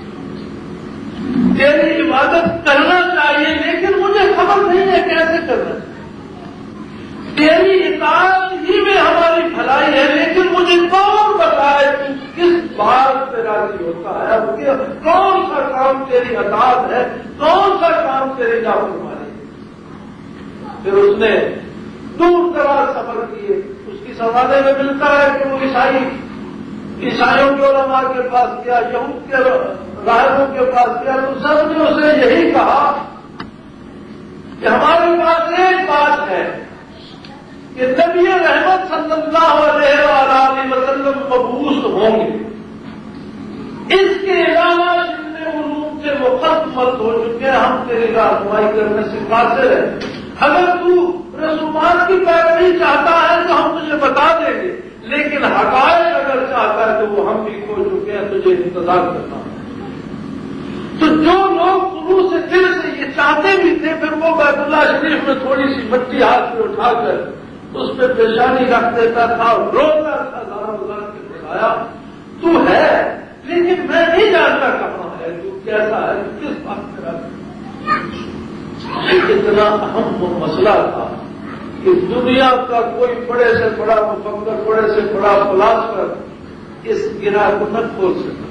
تیری عبادت کرنا چاہیے لیکن مجھے خبر نہیں ہے کیسے کرنا چاہیے. تیری اطاعت ہی میں ہماری بھلائی ہے لیکن مجھے کون بتائے تو کس بات پہ راضی ہوتا ہے, کون سا کام تیری اطاعت ہے, کون سا کام تیری نافرمانی ہے. پھر اس نے دور دراز سفر کیے. اس کی سوالے میں ملتا ہے کہ وہ عیسائی عیسائیوں کے علماء کے پاس گیا, یہود کے راہبوں کے پاس گیا تو سب نے اسے یہی کہا کہ ہمارے پاس ایک بات ہے کہ نبی رحمت صلی اللہ علیہ وآلہ وسلم مبعوث ہوں گے. اس کے علاوہ جتنے علوم سے مقدمت ہو چکے ہیں ہم تیری رہنمائی کرنے سے قاصر ہیں. اگر تو رسومات کی پیروی چاہتا ہے تو ہم تجھے بتا دیں گے, لیکن حقائق اگر چاہتا ہے تو وہ ہم بھی کھو چکے ہیں, تجھے انتظار کرنا. تو جو لوگ شروع سے دل سے یہ چاہتے بھی تھے پھر وہ بیت اللہ شریف میں تھوڑی سی مٹی ہاتھ میں اٹھا کر اس پہ پیشانی رکھ دیتا تھا اور روتا تھا ہزاروں ہزار کے بتایا تو ہے لیکن میں نہیں جانتا کہاں ہے, تو کیسا ہے, کس بات میں رکھتا. اتنا اہم مسئلہ تھا کہ دنیا کا کوئی بڑے سے بڑا مفکر, بڑے سے بڑا فلاسفر اس گرہ کو نہ کھول سکتا.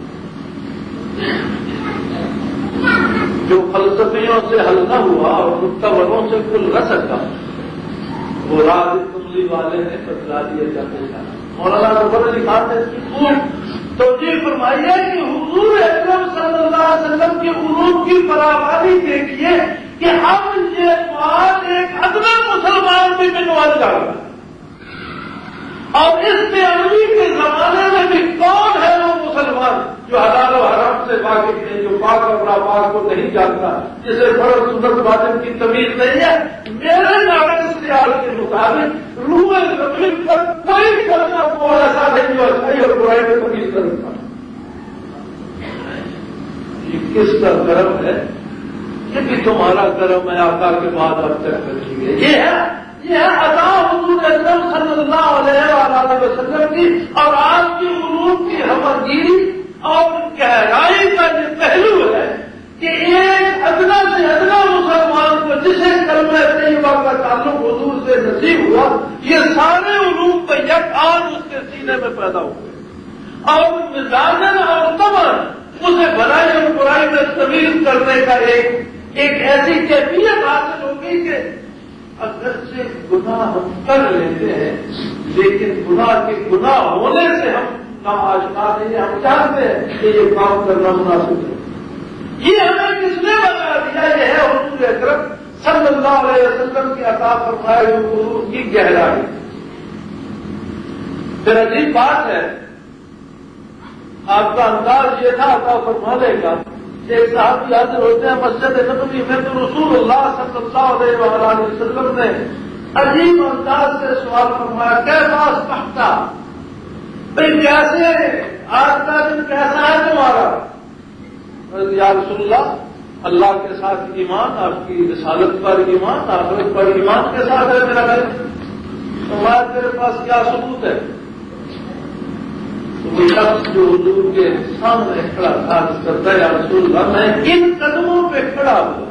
جو فلسفیوں سے حل نہ ہوا اور متوروں سے کل نہ سکا وہ راز کملی والے نے بتلا دیا جاتے تھا. مولانا ظفر علی خان نے اس کی خوب توجیہ فرمائی ہے کہ حضور اکرم صلی اللہ علیہ وسلم کے علوم کی فراوانی دیکھیے کہ اب یہ بات ایک ادنا مسلمان بھی منوال جا رہا ہے. اور اس میں عربی کے زمانے میں بھی کون ہے وہ مسلمان جو حلال و حرام سے واقف ہے, جو پاک اور ناپاک کو نہیں جانتا, جسے فرض سنت واجب کی تمیز نہیں ہے. میرے ناقص خیال کے مطابق روح زمین پر کوئی کرنا وہ ایسا نہیں جو اچھائی اور برائی میں تمیز کرتا. یہ کس کا کرم ہے؟ یہ بھی تمہارا کرم ہے آقا کے بعد اب تک رکھی گئی. یہ ہے یہ ہے عطا حضور اکرم صلی اللہ علیہ وآلہ وسلم کی اور آپ کی علوم کی ہمگیری اور گہرائی کا یہ پہلو ہے کہ ایک ادنا سے ادنا مسلمان کو جسے کلمہ طیبہ کا تعلق حضور سے نصیب ہوا، یہ سارے علوم پہ یک آن اس کے سینے میں پیدا ہوئے اور مزاجن اور تمن اسے بھلائی اور برائی میں تمیز کرنے کا ایک ایک ایسی کیفیت حاصل ہوگی کہ اگرچہ گناہ ہم کر لیتے ہیں لیکن گناہ کے گناہ ہونے سے ہم نہ آشنا نہیں، ہم چاہتے ہیں کہ یہ کام کرنا مناسب ہے۔ یہ ہمیں کس نے بتا دیا؟ یہ ہے حضور اکرم صلی اللہ علیہ وسلم کی عطا فرمائے ہوئے حضور کی گہرائی۔ پھر عجیب بات ہے، آپ کا انداز یہ تھا عطا فرمانے کا، ایک صحابی حاضر ہوتے ہیں مسجد نبوی میں تو رسول اللہ صلی اللہ علیہ وآلہ وسلم نے عجیب انداز سے سوال فرمایا، کیسا اصبحت؟ بھائی کیسے آج کا دن کیسا ہے تمہارا؟ یا رسول اللہ، اللہ کے ساتھ ایمان، آپ کی رسالت پر ایمان، آخرت پر ایمان کے ساتھ ہے میرا گھر، تمہارے تیرے پاس کیا ثبوت ہے؟ تو وہ شخص جو حضور کے سامنے کھڑا تھا کرتا ہے، یا رسول اللہ میں ان قدموں پہ کھڑا ہوا،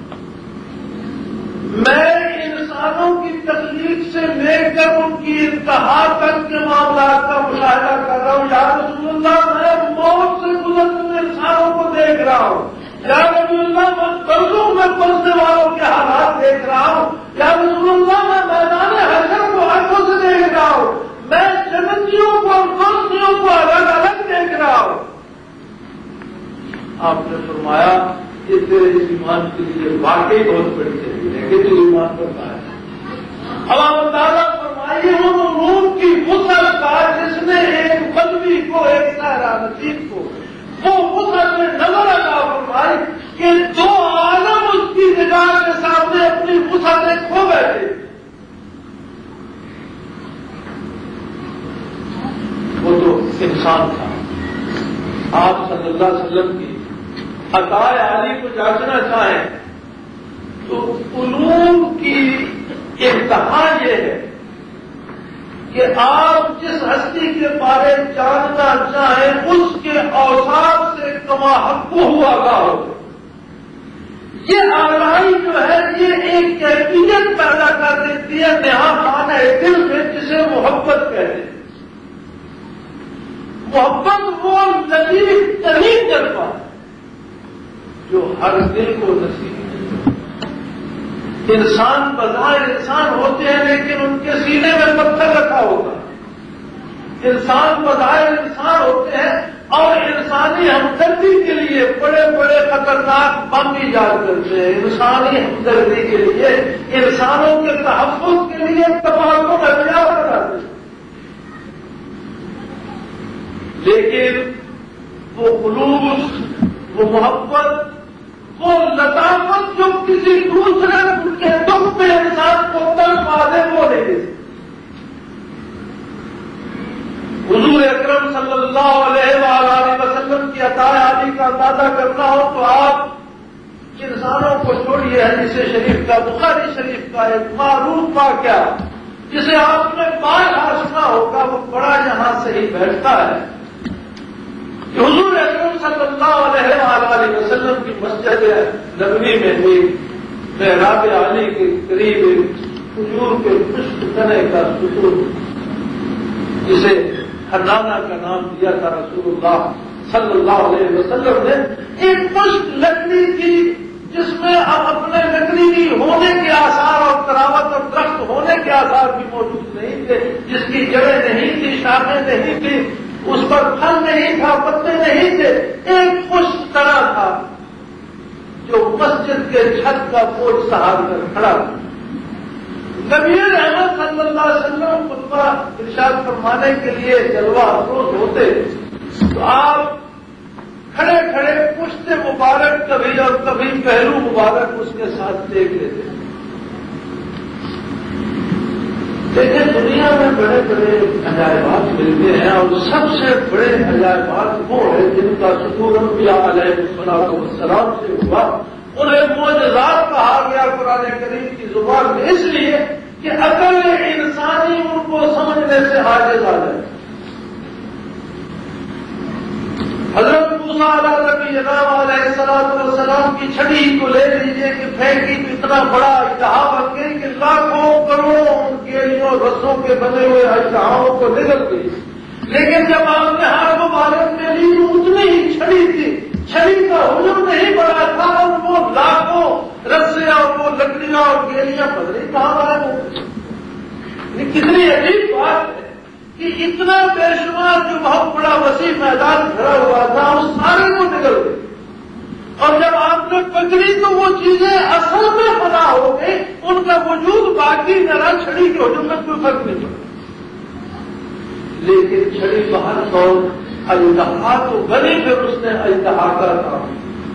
میں انسانوں کی تخلیق سے لے کر ان کی انتہا تک کے معاملات کا مشاہدہ کر رہا ہوں، یا رسول اللہ میں موت سے گزرتے انسانوں کو دیکھ رہا ہوں، یا رسول اللہ میں قرضوں میں پھنسنے والوں کے حالات دیکھ رہا ہوں، یا رسول اللہ میں میدان حشر کو آنکھوں سے دیکھ رہا ہوں، میں جنتیوں کو اور دوستیوں کو الگ الگ دیکھ رہا ہوں۔ آپ نے فرمایا کہ تیرے اس ایمان کے لیے واقعی بہت بڑی دلیل ہے کہ تو ایمان کرتا ہے۔ اب آپ اندازہ فرمائیے ان علوم کی وسعت کا جس نے ایک بدوی کو، ایک صحرا نصیب کو وہ وسعت میں نظر عطا فرمائی کہ دو عالم اس کی نگاہ کے سامنے اپنی وسعتیں کھو بیٹھے۔ وہ تو انسان تھا، آپ صلی اللہ علیہ وسلم کی عطائے عالی کو جانچنا چاہیں تو علوم کی انتہا یہ ہے کہ آپ جس ہستی کے بارے جاننا چاہیں اس کے اوصاف سے کما حق ہوا کا ہو۔ یہ آگاہی جو ہے یہ ایک کیفیت پیدا کر دیتی ہے نہا خانہ دل میں، جسے محبت کہتے ہیں۔ محبت وہ لطیف ترین جذبہ ہے جو ہر دل کو نصیب ہے۔ انسان بظاہر انسان ہوتے ہیں لیکن ان کے سینے میں پتھر رکھا ہوتا ہے۔ انسان بظاہر انسان ہوتے ہیں اور انسانی ہمدردی کے لیے بڑے بڑے خطرناک بم ایجاد کرتے ہیں، انسانی ہمدردی کے لیے، انسانوں کے تحفظ کے لیے تباہ کو ہتھیار بناتے ہیں، لیکن وہ خلوص، وہ محبت، وہ لطافت جو کسی دوسرے کے دکھ میں انسان کو تڑپا دے وہ نہیں دے سکتی۔ حضور اکرم صلی اللہ علیہ وآلہ وسلم کی عطا عالی کا اندازہ کرنا ہو تو آپ انسانوں کو چھوڑیے، حدیث شریف کا، بخاری شریف کا ایک معروف واقعہ جسے آپ نے بار سنا ہوگا، وہ بڑا یہاں سے ہی بیٹھتا ہے کہ حضور اکرم صلی اللہ علیہ وآلہ وسلم کی مسجد نبوی میں ہوئی محراب عالی کے قریب کھجور کے پشت تنے کا ستون، جسے حنانہ کا نام دیا تھا رسول اللہ صلی اللہ علیہ وسلم نے، ایک پشت لکڑی کی جس میں اب اپنے لکڑی کی ہونے کے آثار اور کراوت اور درخت ہونے کے آثار بھی موجود نہیں تھے، جس کی جڑیں نہیں تھی، شاخیں نہیں تھی، اس پر پھل نہیں تھا، پتے نہیں تھے، ایک پشت طرح تھا جو مسجد کے چھت کا بوجھ سہار کر کھڑا تھا۔ نبی رحمت صلی اللہ علیہ وسلم خطبہ ارشاد فرمانے کے لیے جلوہ افروز ہوتے تو آپ کھڑے کھڑے پشت مبارک کبھی اور کبھی پہلو مبارک اس کے ساتھ دیکھ لیتے۔ دیکھیں دنیا میں بڑے بڑے عجائبات ملتے ہیں اور سب سے بڑے عجائبات وہ ہیں جن کا ظہور انبیاء علیہ السلام سے ہوا، انہیں معجزات کہا گیا قرآن کریم کی زبان میں، اس لیے کہ عقل انسانی ان کو سمجھنے سے عاجز آ جائے۔ حضرت موسیٰ علیہ السلام علیہ السلام کی چھڑی کو لے لیجیے کہ پھینکی تو اتنا بڑا اجتہا بن گئی کہ لاکھوں کروڑوں اور رسوں کے بنے ہوئے اجزاؤں کو نگل گئی، لیکن جب آپ نے ہاتھ مبارک میں لی تو اتنی ہی چھڑی تھی، چھڑی کا حجم نہیں بڑا تھا، اور وہ لاکھوں رسے اور وہ لکڑیاں اور گیلیاں بدلی کہاں آئے وہ؟ یہ کتنی عجیب بات ہے کہ اتنا بے شمار جو بہت بڑا وسیع میدان کھڑا ہوا تھا اس سارے کو نکل گئے، اور جب آپ نے پکڑی تو وہ چیزیں اصل میں فنا ہو گئی، ان کا وجود باقی نہ رہا، چھڑی کے حجم میں کوئی فرق نہیں پڑا۔ لیکن چھڑی باہر کون اجتہا تو بنی، پھر اس نے اجتہا کا کام۔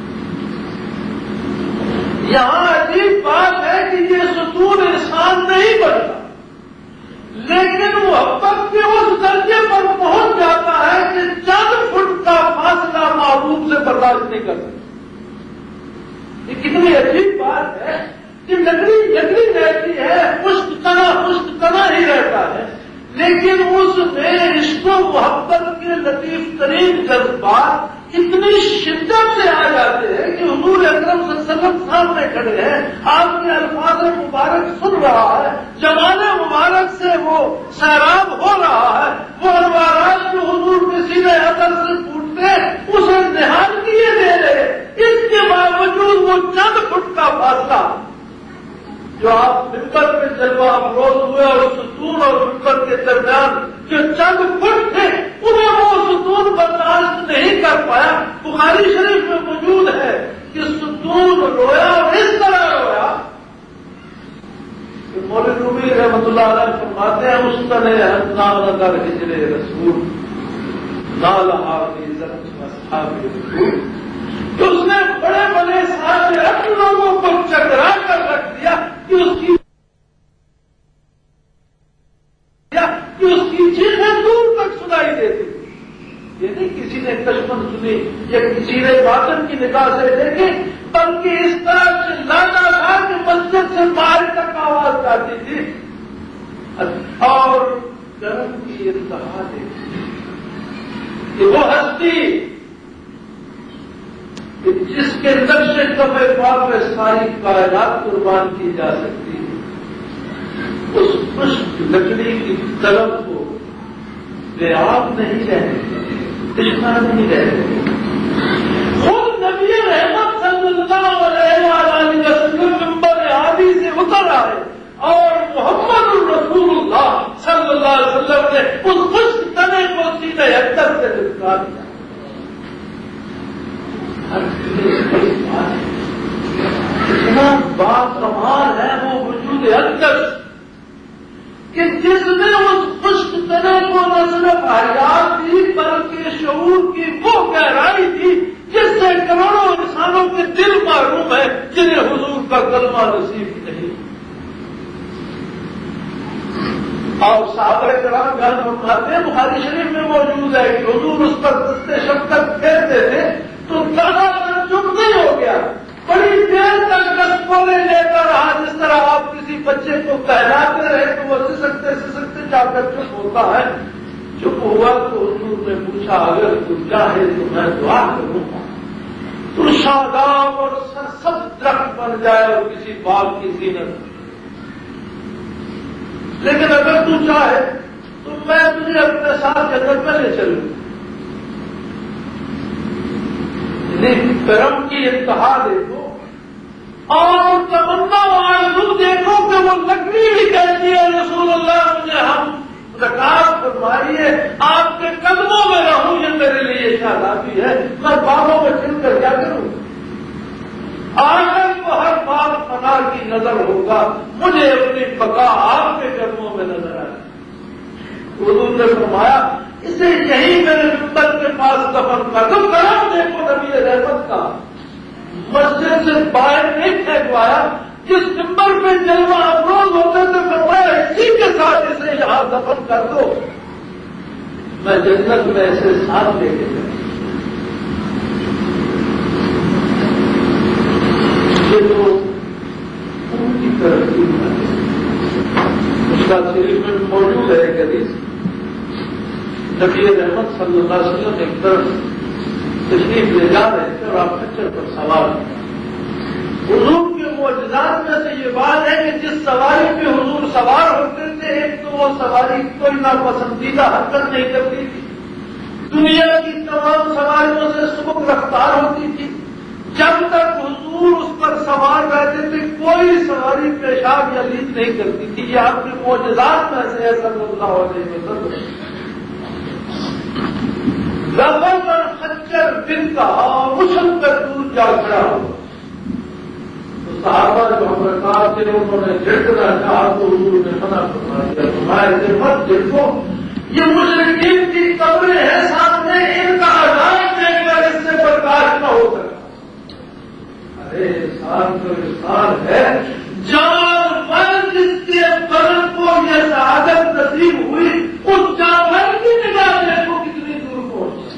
یہاں عجیب بات ہے کہ یہ ستون انسان نہیں بنتا، لیکن محبت کے اس درجے پر پہنچ جاتا ہے کہ چند فٹ کا فاصلہ معروف سے برداشت نہیں کرتا۔ یہ کتنی عجیب بات ہے کہ لکڑی لکڑی رہتی ہے، خشک تنا خشک تنا ہی رہتا ہے، لیکن اس میں عشق و محبت کے لطیف ترین جذبات اتنی شدت سے آ جاتے ہیں کہ حضور اکرم صلی اللہ علیہ وسلم سامنے کھڑے ہیں، آپ کے الفاظ مبارک سن رہا ہے، جمال مبارک سے وہ سیراب ہو رہا ہے، وہ انوارات جو حضور کے سینے اثر سے پھوٹتے اسے نہال کیے دے رہے، اس کے باوجود وہ چند فٹ کا فاصلہ جو آپ ممبر میں جلوہ افروز ہوئے اور ستون اور ممبر کے درمیان جو چند فٹ تھے انہیں وہ ستون برداشت نہیں کر پایا۔ بخاری شریف میں موجود ہے کہ ستون رویا اور اس طرح رویا کہ مولوی رومی رحمۃ اللہ علیہ فرماتے ہیں اس طرح نام کر ہجر رسول نالہا فی زخم اصحاب رسول، کہ اس نے بڑے بڑے سارے رکھ لوگوں کو چکرا کر رکھ دیا کہ اس کی کہ اس کی چیزیں دور تک سنائی دیتی، یہ نہیں کسی نے کشمن سنی یا کسی نے باطن کی نگاہ سے دیکھی، بلکہ اس طرح چلانا تھا کہ مسجد سے باہر تک آواز جاتی تھی، اور کرم کی انتہا دیکھی کہ وہ ہستی جس کے نقش کفے پاک میں ساری کائنات قربان کی جا سکتی ہے، اس خشک لکڑی کی طلب کو بے آب نہیں رہے، تشنا نہیں رہے۔ خود نبی رحمت صلی اللہ علیہ وآلہ وسلم منبر عالی سے اتر آئے اور محمد الرسول اللہ صلی اللہ علیہ وسلم نے اس خشک تنے کو سیدھے حقیقت سے لپٹا دیا۔ اتنا باکمال ہے وہ وجود اقدس کہ جس نے اس خشک تنے کو نہ صرف حیات دی بلکہ شعور کی وہ گہرائی تھی جس سے کروڑوں انسانوں کے دل معروم ہے جنہیں حضور کا کلمہ نصیب نہیں۔ اور صحابہ کرام گھر فرماتے ہیں، بخاری شریف میں موجود ہے کہ حضور اس پر دستے شفقت پھیرتے تھے تو کہاں پر چپ نہیں ہو گیا، بڑی دیر تک دستکولے لیتا رہا، جس طرح آپ کسی بچے کو کہلاتے رہے تو وہ سسکتے سسکتے جا کر چپ ہوتا ہے۔ چپ ہوا تو حضور نے پوچھا اگر تو چاہے تو میں دعا کروں گا تو شاداب اور سرسبز درخت بن جائے اور کسی باغ کی زینت، لیکن اگر تو چاہے تو میں تجھے اپنے ساتھ جنت میں لے چلوں۔ کرم کی انتہا دیکھو اور تمنا آرزو دیکھو کہ وہ لکڑی بھی کہتی ہے رسول اللہ مجھے ہم زکات فرمائیے، آپ کے قدموں میں رہوں، یہ میرے لیے شادابی ہے، میں باغوں میں چل کر کیا کروں؟ آخر کو ہر بات فنا کی نظر ہوگا، مجھے اپنی بقا آپ کے قدموں میں نظر آئے۔ حضور نے فرمایا اسے یہی میرے منبر کے پاس دفن کر دو۔ کرم دیکھو نبی رحمت کا، مسجد سے باہر نہیں پھینکوایا، جس منبر پہ جلوہ افروز ہوتے تھے فرمایا اسی کے ساتھ اسے یہاں دفن کر دو، میں جنت میں اسے ساتھ لے کے جاؤں۔ یہ تو ان کی ترقی ہے، اس کا شریف میں موجود ہے ایک حدیث، نبی رحمت صلی اللہ علیہ وسلم ایک طرف تشریف لے جا رہے تھے اور آپ کچر پر سوار ہیں۔ حضور کے معجزات میں سے یہ بات ہے کہ جس سواری پہ حضور سوار ہوتے تھے ایک تو وہ سواری کوئی ناپسندیدہ حرکت نہیں کرتی تھی. دنیا کی تمام سواریوں سے سبک رفتار ہوتی تھی. جب تک حضور اس پر سوار رہتے تھے کوئی سواری پیشاب یا لیک نہیں کرتی تھی. یہ آپ کے معجزات میں سے ہے صلی اللہ علیہ وسلم. لبن اور خچر بن کا اچھل کر دور جا کھڑا ہوا. تو صحابہ جو ہمارے تھے انہوں نے جھڑکنا چاہا تو حضور نے منع فرما دیا. تمہارے مت جھڑکو, یہ مشرکین کی قبریں ہیں سامنے, ان کا عذاب دے کر اس سے برداشت نہ ہو سکتا. ارے انسان تو انسان ہے, جانور جس کے بدن کو یہ سعادت نصیب ہوئی اس جانور کی نگاہ دیکھو کتنی دور پہنچی.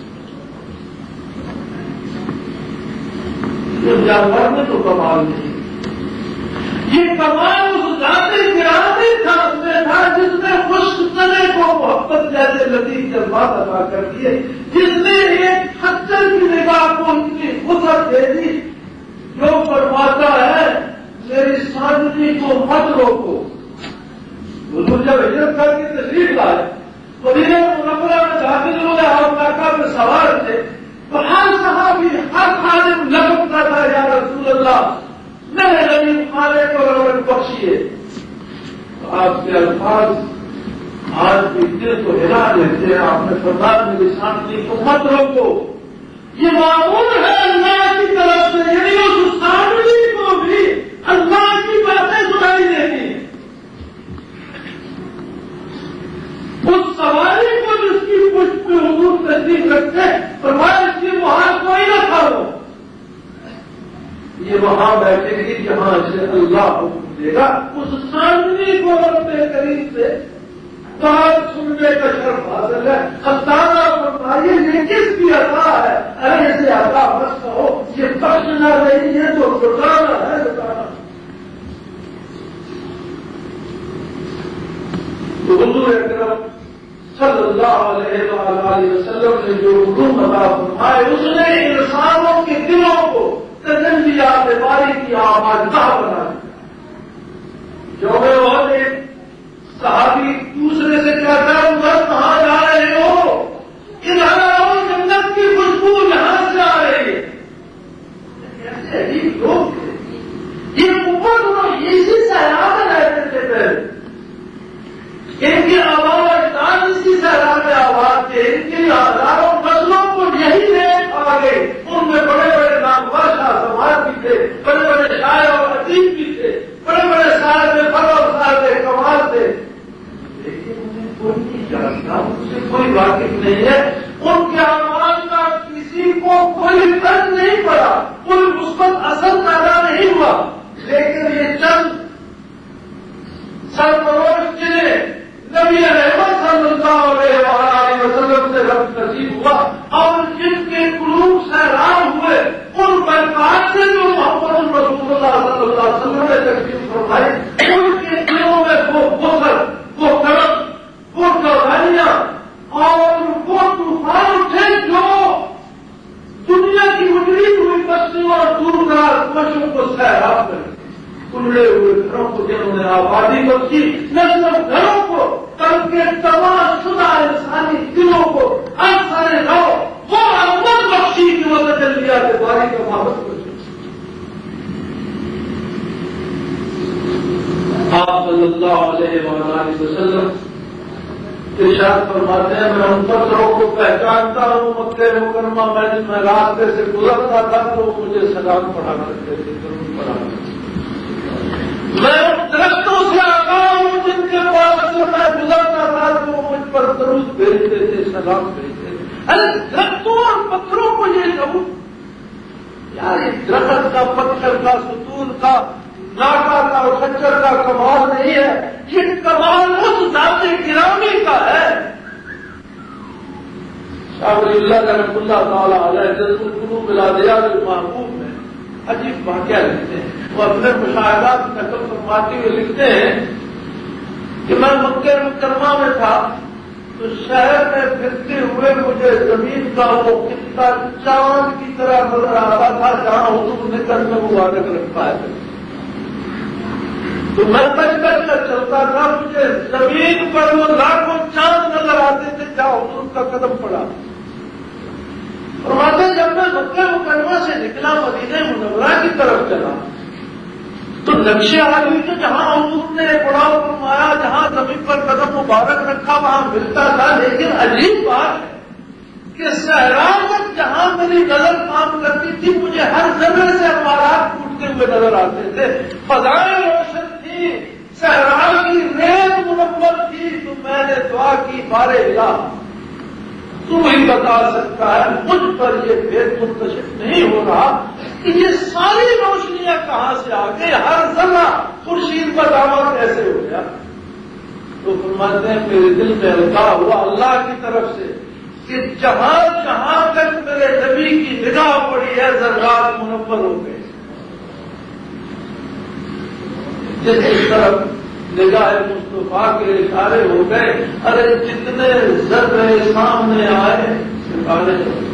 اس جانور میں تو کمال نہیں, یہ کمال اس ذاتی گرامی تھا میں تھا جس نے خشک تنے کو محبت جیسے لطیف جذبات عطا کر دیے, جس نے ایک خچر کی نگاہ کو اتنی قدرت دے دی جو فرماتا ہے میری سانجنی کو مت روکو. حضور جب ہجرت کر کے تشریف لائے مدینہ منورہ میں داخل ہوئے اور مکہ میں سوار تھے تو ہر صحابی ہر خادم لگتا تھا یا رسول اللہ میرے غریب خانے کو رغبت بخشیے. تو آپ کے الفاظ آج بھی دل کو ہلا دیتے ہیں. آپ نے فرمایا میری سانجنی کو مت روکو. یہ معمول ہے اللہ کی طرف سے, یعنی اس سامنے کو بھی اللہ کی باتیں سنائی دیتی ہیں. اس سواری کو جس کی پشت پہ حضور تشریف رکھتے فرمایا اس کی وہاں کوئی نہ کھاؤ, یہ وہاں بیٹھے گی جہاں سے اللہ حکم دے گا. اس سامنے کو اپنے قریب سے بات سننے کا شرف حاصل ہے. خطانہ فرمائیے یہ کس کی عطا ہے؟ ارے اسے عطا بس کہو, یہ بخشنا نہیں ہے تو لٹانا ہے. لٹانا تو حضور اکرم صلی اللہ علیہ وآلہ وسلم نے جو علوم عطا فرمائے اس نے انسانوں کے دلوں کو تجلیات باری کی آبادگاہ بنا دیا. جو میں وہ ایک صحابی دوسرے سے کہتا ہے بس کہاں جا رہے ہو؟ ادھر آؤ, جنت کی خوشبو یہاں سے آ رہی ہے. ایسے عجیب لوگ تھے, یہ اوپر اسی سیلاب میں رہتے تھے پہلے, ان کی آواز اجداد اسی سیلاب میں آواز تھے, ان کی ہزاروں نسلوں کو یہی دیکھ آ گئے. ان میں بڑے بڑے نامور شاہ سماج بھی تھے, بڑے بڑے شاعر اور ادیب بھی تھے, بڑے بڑے شاعر میں فن اور شاعر کمال تھے. کوئی نہیں جانتا, ان سے کوئی واقف نہیں ہے. ان کے آواز کا کسی کو کوئی فرق نہیں پڑا, کوئی مثبت اثر پیدا نہیں ہوا. لیکن یہ چند سرپروش جنہیں نبی رحمت صلی اللہ علیہ وآلہ وسلم سے رب نصیب ہوا اور جن کے قلوب سیراب ہوئے, ان برکات سے جو محمد رسول اللہ صلی اللہ علیہ وسلم نے تقسیم فرمائی, ان کے دلوں میں وہ فخر, وہ کرم, وہ قربانیاں اور وہ طوفان اٹھے جو دنیا کی اجڑی ہوئی بستیوں اور دور دراز کوشوں کو سیراب کرے. اجڑے ہوئے گھروں کو جنہوں نے آبادی بخشی, نہ صرف گھروں کو بلکہ تباہ شدہ انسانی دلوں کو اثر نو وہ امن بخشی کی وہ تجلیات باری کا محبت بخشی. آپ صلی اللہ علیہ وآلہ وسلم ارشاد فرماتے ہیں میں ان پتھروں کو پہچانتا ہوں, مکہ مکرمہ میں جب میں راستے سے گزرتا تھا تو مجھے سلام پڑھا کرتے تھے, ضرور پڑھا کرتے. میں ان درختوں سے آگاہ ہوں جن کے پاس میں گزرتا تھا تو مجھ پر درود بھیجتے تھے, سلام بھیجتے تھے. ارے درختوں اور پتھروں کو یہ کہوں یار, یہ درخت کا, پتھر کا, ستون کا, ناکا کا اور خچر کا کمال نہیں ہے, یہ کمال اس ذات گرامی کا ہے. شاہ ولی اللہ رحمۃ اللہ تعالیٰ علیہ جذب القلوب الادیات المحبوب میں عجیب واقعہ لکھتے ہیں. وہ اپنے مشاہدات نقل فرماتے ہوئے لکھتے ہیں کہ میں مکہ مکرمہ میں تھا تو شہر میں پھرتے ہوئے مجھے زمین کا وہ خطہ چاند کی طرح نظر آتا تھا جہاں حضور نے قدم مبارک رکھا ہے. تو میں بچ بچ کر چلتا تھا، مجھے زمین پر وہ لاکھوں چاند نظر آتے تھے جہاں حضور کا قدم پڑا. فرماتے ہیں جب میں مکہ مکرمہ سے نکلا مدینہ منورہ کی طرف چلا تو نقش عالمی تو جہاں حضور نے پڑاؤ فرمایا، جہاں زمین پر قدم مبارک رکھا وہاں ملتا تھا. لیکن عجیب بات ہے کہ صحرا تک جہاں میری نظر کام کرتی تھی مجھے ہر ذرے سے امارات ٹوٹتے ہوئے نظر آتے تھے. فضائیں روشن تھی، صحرا کی ریت منور تھی. تو میں نے دعا کی، بارے الہ تو ہی بتا سکتا ہے مجھ پر یہ بھید منتشر نہیں ہو رہا کہ یہ ساری روشنیاں کہاں سے آ گئی، ہر ذرہ خورشید کا دعویٰ کیسے ہو گیا. تو فرماتے ہیں میرے دل میں القاء ہوا اللہ کی طرف سے کہ جہاں جہاں تک میرے نبی کی نگاہ پڑی ہے ذرات منور ہو گئے. جس اس طرف نگاہ مصطفیٰ کے اشارے ہو گئے، ارے جتنے ذرے سامنے آئے ستارے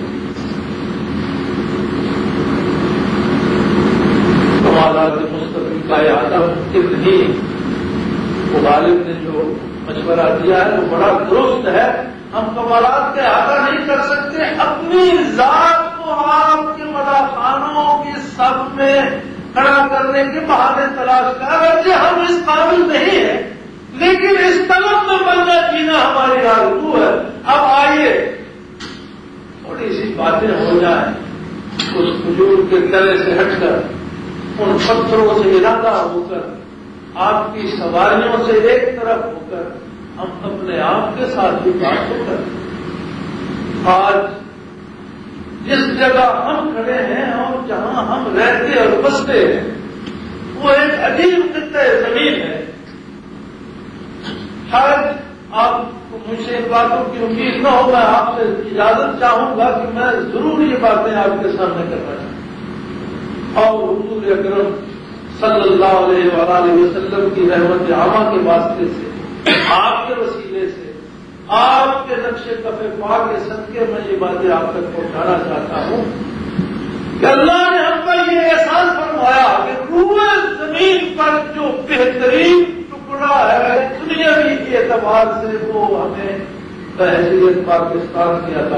کمالات مصطفی کا احاطہ اتنی. غالب نے جو مشورہ دیا ہے وہ بڑا درست ہے. ہم کمالات کے احاطہ نہیں کر سکتے، اپنی ذات کو آپ کے مداخانوں کی سب میں کھڑا کرنے کے بہانے تلاش کر رہے. ہم اس قابل نہیں ہیں، لیکن اس طلب میں بننا جینا ہماری آرزو ہے. اب آئیے تھوڑی سی باتیں ہو جائیں اس بزرگ کے گلے سے ہٹ کر، ان پتھروں سے ارادہ ہو کر، آپ کی سواریوں سے ایک طرف ہو کر ہم اپنے آپ کے ساتھ بھی بات ہو کر. آج جس جگہ ہم کھڑے ہیں اور جہاں ہم رہتے اور بستے ہیں وہ ایک عجیب خطہ زمین ہے. شاید آپ کو مجھ سے ان باتوں کی امید نہ ہو، میں آپ سے اجازت چاہوں گا کہ میں ضرور یہ باتیں آپ کے سامنے کرنا چاہوں. اور حضور اکرم صلی اللہ علیہ وآلہ وسلم کی رحمت عامہ کے واسطے سے، آپ کے وسیلے سے، آپ کے نقش کف پاک کے صدقے میں یہ باتیں آپ تک پہنچانا چاہتا ہوں کہ اللہ نے ہم پر یہ احساس فرمایا کہ روح زمین پر جو بہترین ٹکڑا ہے دنیاوی اعتبار سے وہ ہمیں بحیثیت پاکستان کی عطا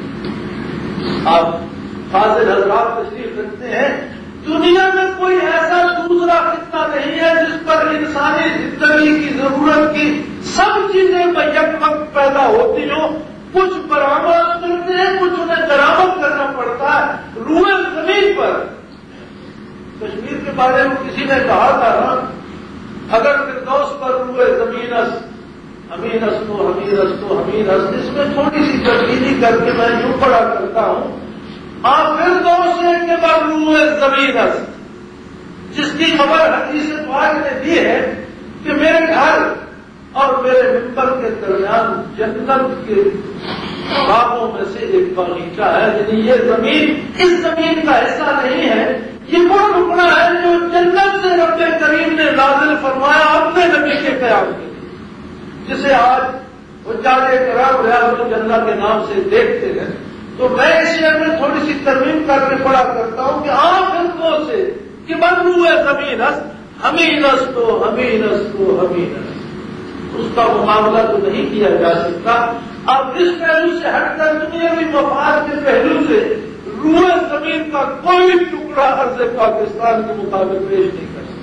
کرے. آپ فاضل حضرات تشریف رکھتے ہیں، دنیا میں کوئی ایسا دوسرا خطہ نہیں ہے جس پر انسانی زندگی کی ضرورت کی سب چیزیں یک وقت پیدا ہوتی ہوں. کچھ برآمد کرتے ہیں، کچھ انہیں درآمد کرنا پڑتا ہے. روح زمین پر کشمیر کے بارے میں کسی نے کہا تھا نا، اگر فردوس پر روح زمین اس امین اس تو حمید اس تو حمید اس، اس میں تھوڑی سی تبدیلی کر کے میں یوں پڑھا کرتا ہوں، آپ فردوس کے بعد روح زمین اس، جس کی خبر حدیث پاک نے دی ہے کہ میرے گھر اور میرے ممبر کے درمیان جنت کے باغوں میں سے ایک باغیچہ ہے. یعنی یہ زمین اس زمین کا حصہ نہیں ہے، یہ وہ ٹکڑا ہے جو جنت سے رب کریم نے نازل فرمایا اپنے نبی کے قیام کے لیے، جسے آج حجاج کرام ریاض الجنہ کے نام سے دیکھتے ہیں. تو میں اس شعر میں تھوڑی سی ترمیم کر کے پڑھا کرتا ہوں کہ آپ ہندوؤں سے کہ بن روح زمین اس ہمیں اس تو ہمیں اس تو ہمیں اس کا مقابلہ تو نہیں کیا جا سکتا. اب اس پہلو سے ہٹ کر دنیاوی مفاد کے پہلو سے روح زمین کا کوئی ٹکڑا عرض پاکستان کے مقابلے پیش نہیں کر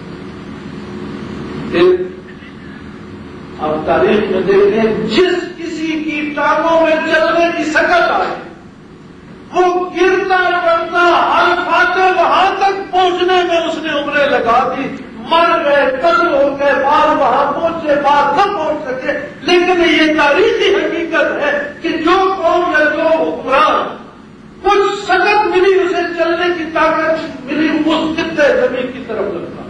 سکتا. آپ تاریخ میں دیکھیں، جس کسی کی ٹانگوں میں چلنے کی سکت آئے وہ گرتا پڑتا ہر فاتح وہاں تک پہنچنے میں اس نے عمریں لگا دی. مر گئے، قتل ہو گئے، بار وہاں پہنچے، بار نہ پہنچ سکے. لیکن یہ تاریخی حقیقت ہے کہ جو قوم یا جو حکمران کچھ سکت ملی اسے چلنے کی طاقت ملی، اس خطے زمین کی طرف لگتا.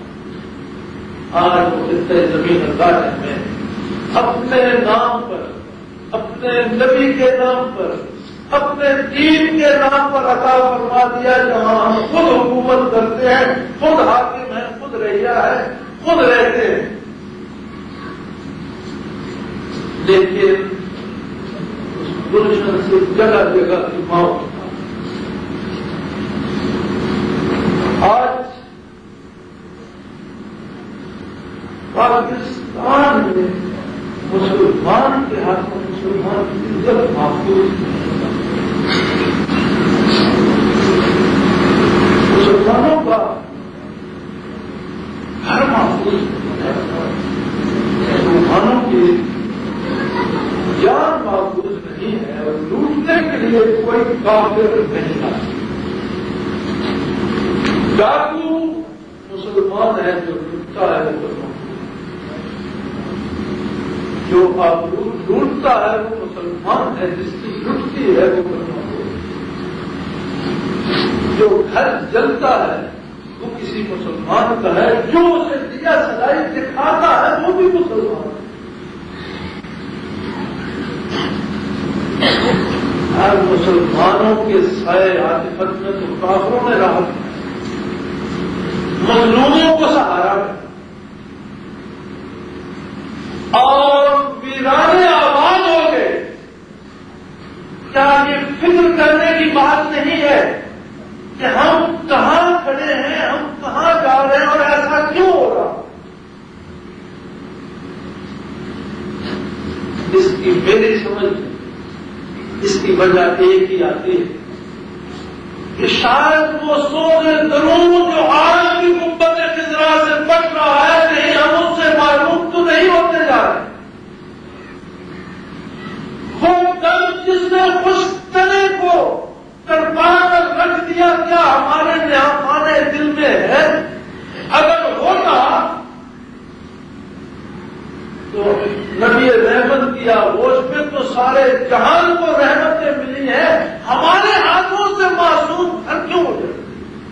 آج وہ خطے زمین اللہ نے ہمیں اپنے نام پر، اپنے نبی کے نام پر، اپنے دین کے نام پر عطا فرما دیا، جہاں ہم خود حکومت کرتے ہیں، خود حاکم ہیں، خود رعیہ ہے، خود رہتے ہیں. لیکن اس گلشن سے جگہ جگہ کی موت. آج پاکستان میں مسلمان کے ہاتھ میں مسلمان کی عزت محفوظ، مسلمانوں کا گھر محفوظ، مسلمانوں کی جان محفوظ نہیں ہے، اور لوٹنے کے لیے کوئی کافر نہیں آتا۔ ڈاکو مسلمان ہے جو لوٹتا ہے وہ مسلمان، جو آپ لوٹتا ہے وہ مسلمان ہے، جس کی لٹتی ہے وہ مسلمان، جو گھر جلتا ہے وہ کسی مسلمان کا ہے، جو اسے دیا سلائی دکھاتا ہے وہ بھی مسلمان ہے۔ ہر مسلمانوں کے سائے عاطفت میں تو کافروں نے راحت ہے، مظلوموں کو سہارا ہے، اور ویرانے آباد ہو گئے۔ کیا یہ فکر کرنے کی بات نہیں ہے کہ ہم کہاں کھڑے ہیں، ہم کہاں جا رہے ہیں اور ایسا کیوں ہو رہا؟ اس کی میری سمجھ اس کی وجہ ایک ہی آتی ہے کہ شاید وہ سوچ درون جو آج بھی گنبد خضرا سے بچ رہا ہے، کہیں ہم اس سے معلوم تو نہیں ہوتے جا رہے۔ وہ دم جس نے خوش تنے کو تڑپا کر رکھ دیا، کیا ہمارے ہمارے دل میں ہے؟ اگر ہوتا تو نبی رحمت کی آغوش میں تو سارے جہان کو رحمتیں ملی ہیں، ہمارے ہاتھوں سے معصوم گھر کیوں ہو جائے؟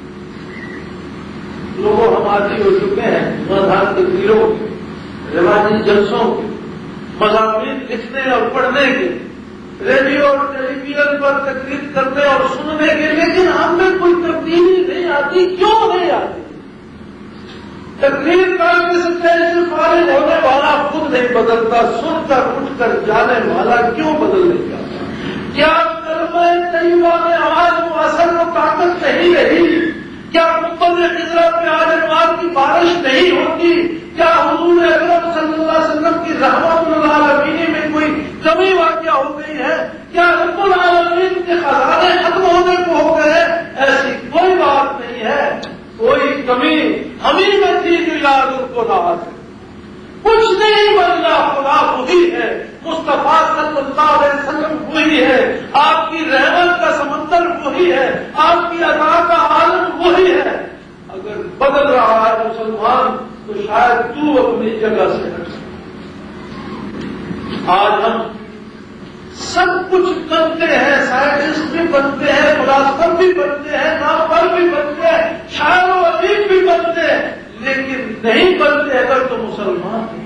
لوگوں ہم عادی ہو چکے ہیں مذہب تقریروں کے، روایتی جلسوں کے، مضامین لکھنے اور پڑھنے کے، ریڈیو اور ٹیلی ویژن پر تقریر کرنے اور سننے کے، لیکن ہم میں کوئی تبدیلی نہیں آتی۔ کیوں نہیں آتی؟ تقریر کرنے سے سے فارغ ہونے والا خود نہیں بدلتا، سن کر اٹھ کر جانے والا کیوں بدل نہیں جاتا؟ کیا کلمہ طیبہ میں آواز و اثر و طاقت نہیں رہی؟ کیا گنبد خضرا پہ آج انوار کی بارش نہیں ہوتی؟ کیا حضور اکرم صلی اللہ علیہ وسلم کی رحمت للعالمین میں کوئی کمی واقع ہو گئی ہے؟ کیا رب العالمین کے خزانے ختم ہونے کو ہو گئے؟ ایسی کوئی بات نہیں ہے، کوئی کمی ہمیں میں تھی جو یاد ان کو راحت ہے، کچھ نہیں بدلا، خدا وہی ہے، مصطفیٰ صلی اللہ علیہ وسلم وہی ہے، آپ کی رحمت کا سمندر وہی ہے، آپ کی عطا کا عالم وہی ہے۔ اگر بدل رہا ہے مسلمان تو شاید تو اپنی جگہ سے ہٹ سکتا۔ آج ہم سب کچھ بنتے ہیں، سائنٹسٹ بھی بنتے ہیں، فلاسفر بھی بنتے ہیں، نامور بھی بنتے ہیں، شاعر و ادیب بھی بنتے ہیں، لیکن نہیں بنتے اگر تو مسلمان ہیں۔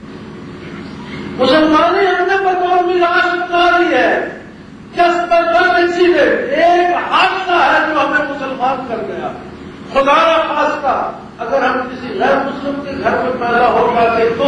مسلمانی ہم نے بطور میراث اتاری ہے، جس پر ایکسیڈنٹ، ایک حادثہ ہے جو ہمیں مسلمان کر گیا۔ خدا نہ خواستہ اگر ہم کسی غیر مسلم کے گھر میں پیدا ہو جاتے تو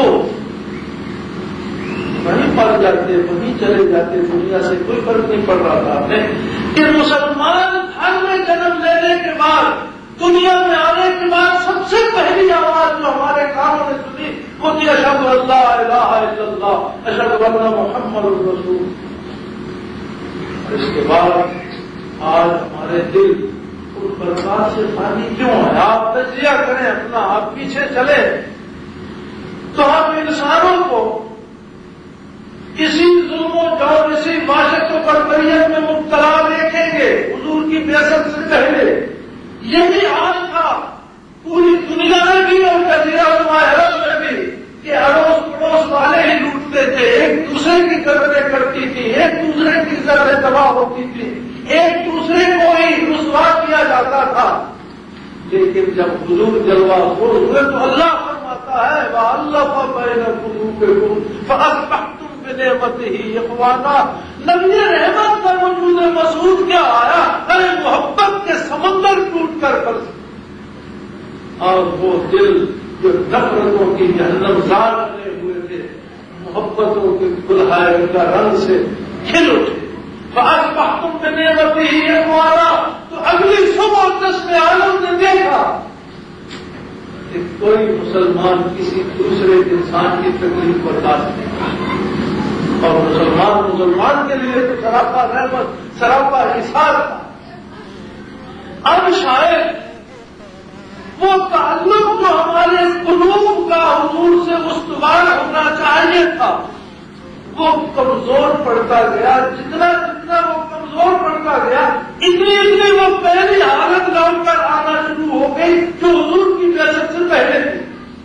وہیں پڑ جاتے، وہیں چلے جاتے، دنیا سے کوئی فرق نہیں پڑ رہا تھا ہمیں۔ کہ مسلمان گھر میں جنم لینے کے بعد، دنیا میں آنے کے بعد سب سے پہلی آواز جو ہمارے کانوں نے سنی وہ تھی اشہد ان لا الہ الا اللہ اشہد ان محمد رسول۔ اور اس کے بعد آج ہمارے دل ان برکات سے خالی کیوں ہے؟ آپ تجزیہ کریں اپنا، آپ پیچھے چلے تو ہم انسانوں کو اسی ظلم و جور، اسی معاشرت و بربریت میں مبتلا دیکھیں گے۔ حضور کی بعثت سے پہلے یہی حال تھا پوری دنیا میں بھی اور جزیرہ نما عرب میں بھی، کہ اڑوس پڑوس والے ہی لوٹتے تھے، ایک دوسرے کی قدریں کرتی تھی، ایک دوسرے کی قدریں تباہ ہوتی تھی، ایک دوسرے کو ہی رسوا کیا جاتا تھا۔ لیکن جب حضور جلوہ خور ہوئے تو اللہ فرماتا ہے وَأَلَّفَ بَيْنَ قُلُوبِكُمْ فَأَصْبَحْتُمْ بِنِعْمَتِهِ إِخْوَانًا۔ نبی رحمت کا وجود مسعود کیا آیا؟ ارے محبت کے سمندر ٹوٹ کر برس، اور وہ دل جو نفرتوں کی جہنم زار بنے ہوئے تھے محبتوں کے گلہائے کا رنگ سے کھل اٹھے۔ فَأَصْبَحْتُمْ بِنِعْمَتِهِ إِخْوَانًا۔ تو اگلی صبح جس میں عالم نے دیکھا کہ کوئی مسلمان کسی دوسرے انسان کی تکلیف برداشت نہیں کرتا، اور مسلمان مسلمان کے لیے تو سراپا رحمت سراپا حساب تھا۔ اب شاید وہ تعلق جو ہمارے قلوب کا حضور سے استوار ہونا چاہیے تھا وہ کمزور پڑتا گیا، جتنا جتنا وہ کمزور پڑتا گیا اتنی اتنی وہ پہلی حالت لوٹ کر آنا شروع ہو گئی جو حضور کی بعثت سے پہلے تھی۔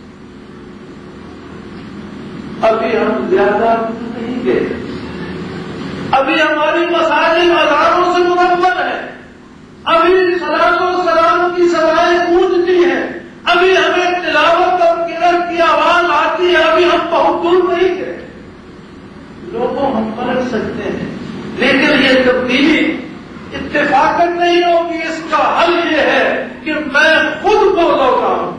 ابھی ہم زیادہ نہیں گئے، ابھی ہماری مساجد ہزاروں سے منور ہے، ابھی صلاۃ و سلام کی سوائیں گونجتی ہیں، ابھی ہمیں تلاوت اور قرأت کی آواز آتی ہے، ابھی ہم بہت دور نہیں گئے۔ لوگوں ہم پلٹ سکتے ہیں، لیکن یہ تبدیلی اتفاقاً نہیں ہوگی۔ اس کا حل یہ ہے کہ میں خود کو لوٹاؤں،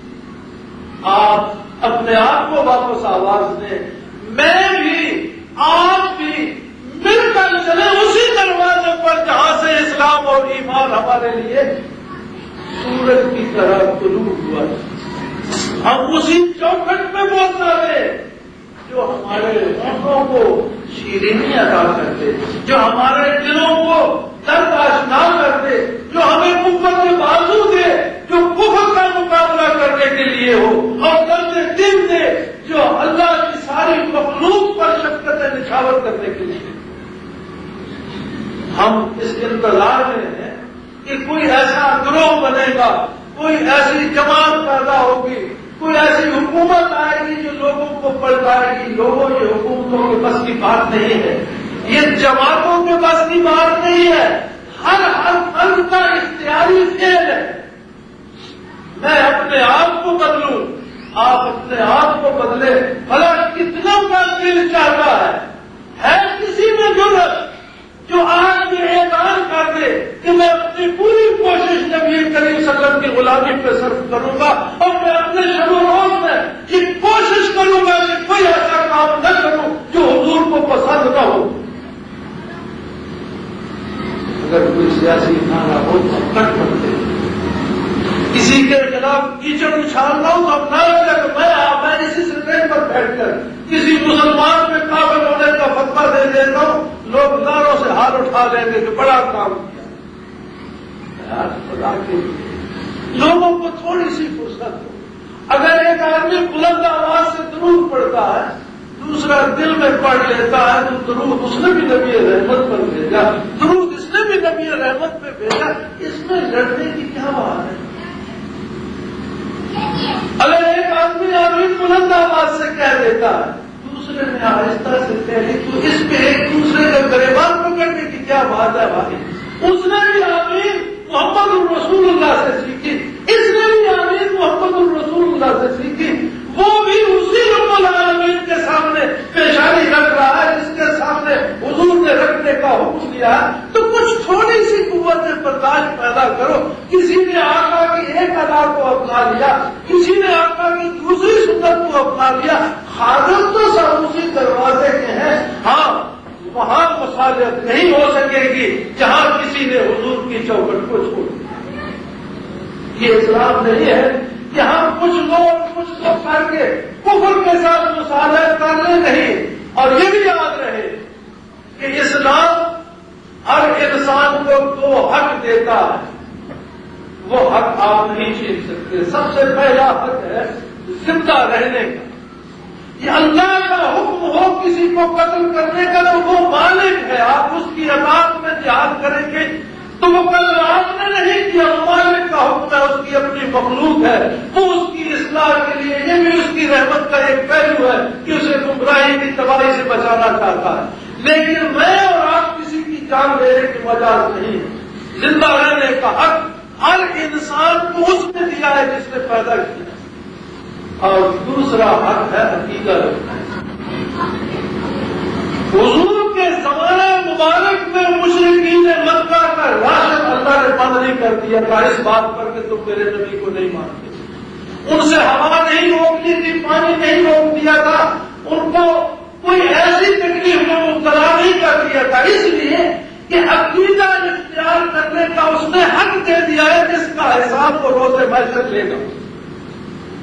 آپ اپنے آپ کو واپس آواز دیں، میں بھی آپ بھی مل کر چلے اسی دروازے پر جہاں سے اسلام اور ایمان ہمارے لیے سورج کی طرح طلوع ہوا۔ ہم اسی چوکھٹ میں بہت سارے جو ہمارے ہونٹوں کو شیرینی عطا کرتے، جو ہمارے دلوں کو درد آشنا کرتے، جو ہمیں قوت کے بازو دے، جو کفر کا مقابلہ کرنے کے لیے ہو، اور درد دل دے جو اللہ کی ساری مخلوق پر شفقت نچھاور کرنے کے لیے۔ ہم اس انتظار میں ہیں کہ کوئی ایسا گروہ بنے گا، کوئی ایسی جماعت پیدا ہوگی، کوئی ایسی حکومت آئے گی جو لوگوں کو پلٹائے گی۔ لوگوں یہ حکومتوں کے بس کی بات نہیں ہے، یہ جماعتوں کے بس کی بات نہیں ہے، ہر ہر فرد کا اختیاری فعل ہے۔ میں اپنے آپ کو بدلوں، آپ اپنے آپ کو بدلے، بھلا کتنا کا دل چاہتا ہے ہے کسی میں جرأت جو آج یہ اعلان کر دے کہ میں اپنی پوری کوشش نبی کریم صلی اللہ علیہ وسلم کی غلامی پہ صرف کروں گا، اور میں اپنے شب و روز میں یہ کوشش کروں گا کہ کوئی ایسا کام نہ کروں جو حضور کو پسند نہ ہو۔ اگر کوئی سیاسی نعرہ ہو تو کٹ کرتے، کسی کے خلاف کیچڑ اچھالنا ہو تو اب نعرہ لگا میں میں اسی سٹینڈ پر بیٹھ کر کسی مسلمان میں کافر ہونے کا فتویٰ دے دیتا ہوں، لوگ ناروں سے ہاتھ اٹھا لیں گے کہ بڑا کام کیا۔ خدا کے لوگوں کو تھوڑی سی فرصت ہو۔ اگر ایک آدمی بلند آواز سے درود پڑھتا ہے، دوسرا دل میں پڑھ لیتا ہے تو درود اس نے بھی نبی رحمت پر بھیجا، درود اس نے بھی نبی رحمت پہ بھیجا، اس میں لڑنے کی کیا بات ہے؟ اگر ایک آدمی آمین بلند آواز سے کہہ دیتا ہے، دوسرے نے آہستہ سے کہہ لی، تو اس پہ ایک دوسرے کا گریبان پکڑنے کی کیا بات ہے بھائی؟ اس نے بھی آمین محمد الرسول اللہ سے سیکھی، اس نے بھی آمین محمد الرسول اللہ سے سیکھی، وہ بھی اسی رب العالمین کے سامنے پیشانی رکھ رہا ہے جس کے سامنے حضور نے رکھنے کا حکم دیا ہے۔ تو کچھ تھوڑی سی قوت برداشت پیدا کرو۔ کسی نے آقا کی ایک ادا کو اپنا لیا، کسی نے آقا کی دوسری سنت کو اپنا لیا، خادم تو سب اسی دروازے کے ہیں۔ ہاں وہاں مصالحت نہیں ہو سکے گی جہاں کسی نے حضور کی چوکھٹ کو چھوڑ دیا۔ یہ اسلام نہیں ہے کہ ہم کچھ لوگ کچھ لوگ کر کے کفر کے ساتھ مصالحت کر لیں، نہیں۔ اور یہ بھی یاد رہے کہ اسلام ہر انسان کو دو حق دیتا ہے، وہ حق آپ نہیں چھین سکتے۔ سب سے پہلا حق ہے زندہ رہنے کا۔ یہ اللہ کا حکم ہو کسی کو قتل کرنے کا تو وہ مالک ہے، آپ اس کی اطاعت میں جہاد کریں گے تو وہ کل آپ نے نہیں کیا، مالک کا حکم ہے، اس کی اپنی مخلوق ہے، وہ اس کی اصلاح کے لیے، یہ بھی اس کی رحمت کا ایک پہلو ہے کہ اسے گمراہی کی تباہی سے بچانا چاہتا ہے۔ لیکن میں اور آپ کسی کی جان لینے کی مجاز نہیں ہے۔ زندہ رہنے کا حق ہر انسان کو اس نے دیا ہے جس نے پیدا کیا، اور دوسرا حق ہے عقیدہ رکھنا۔ حضور کے زمانہ مبارک میں مشرکین مکہ کا راشن اللہ نے بند نہیں کر دیا تھا اس بات پر کہ تم میرے نبی کو نہیں مانتے، ان سے ہوا نہیں روک دی تھی، پانی نہیں روک دیا تھا، ان کو کوئی ایسی تکلیف میں مبتلا نہیں کر دیا تھا، اس لیے کہ عقیدہ اختیار کرنے کا اس نے حق دے دیا ہے جس کا حساب وہ روز محشر لے گا۔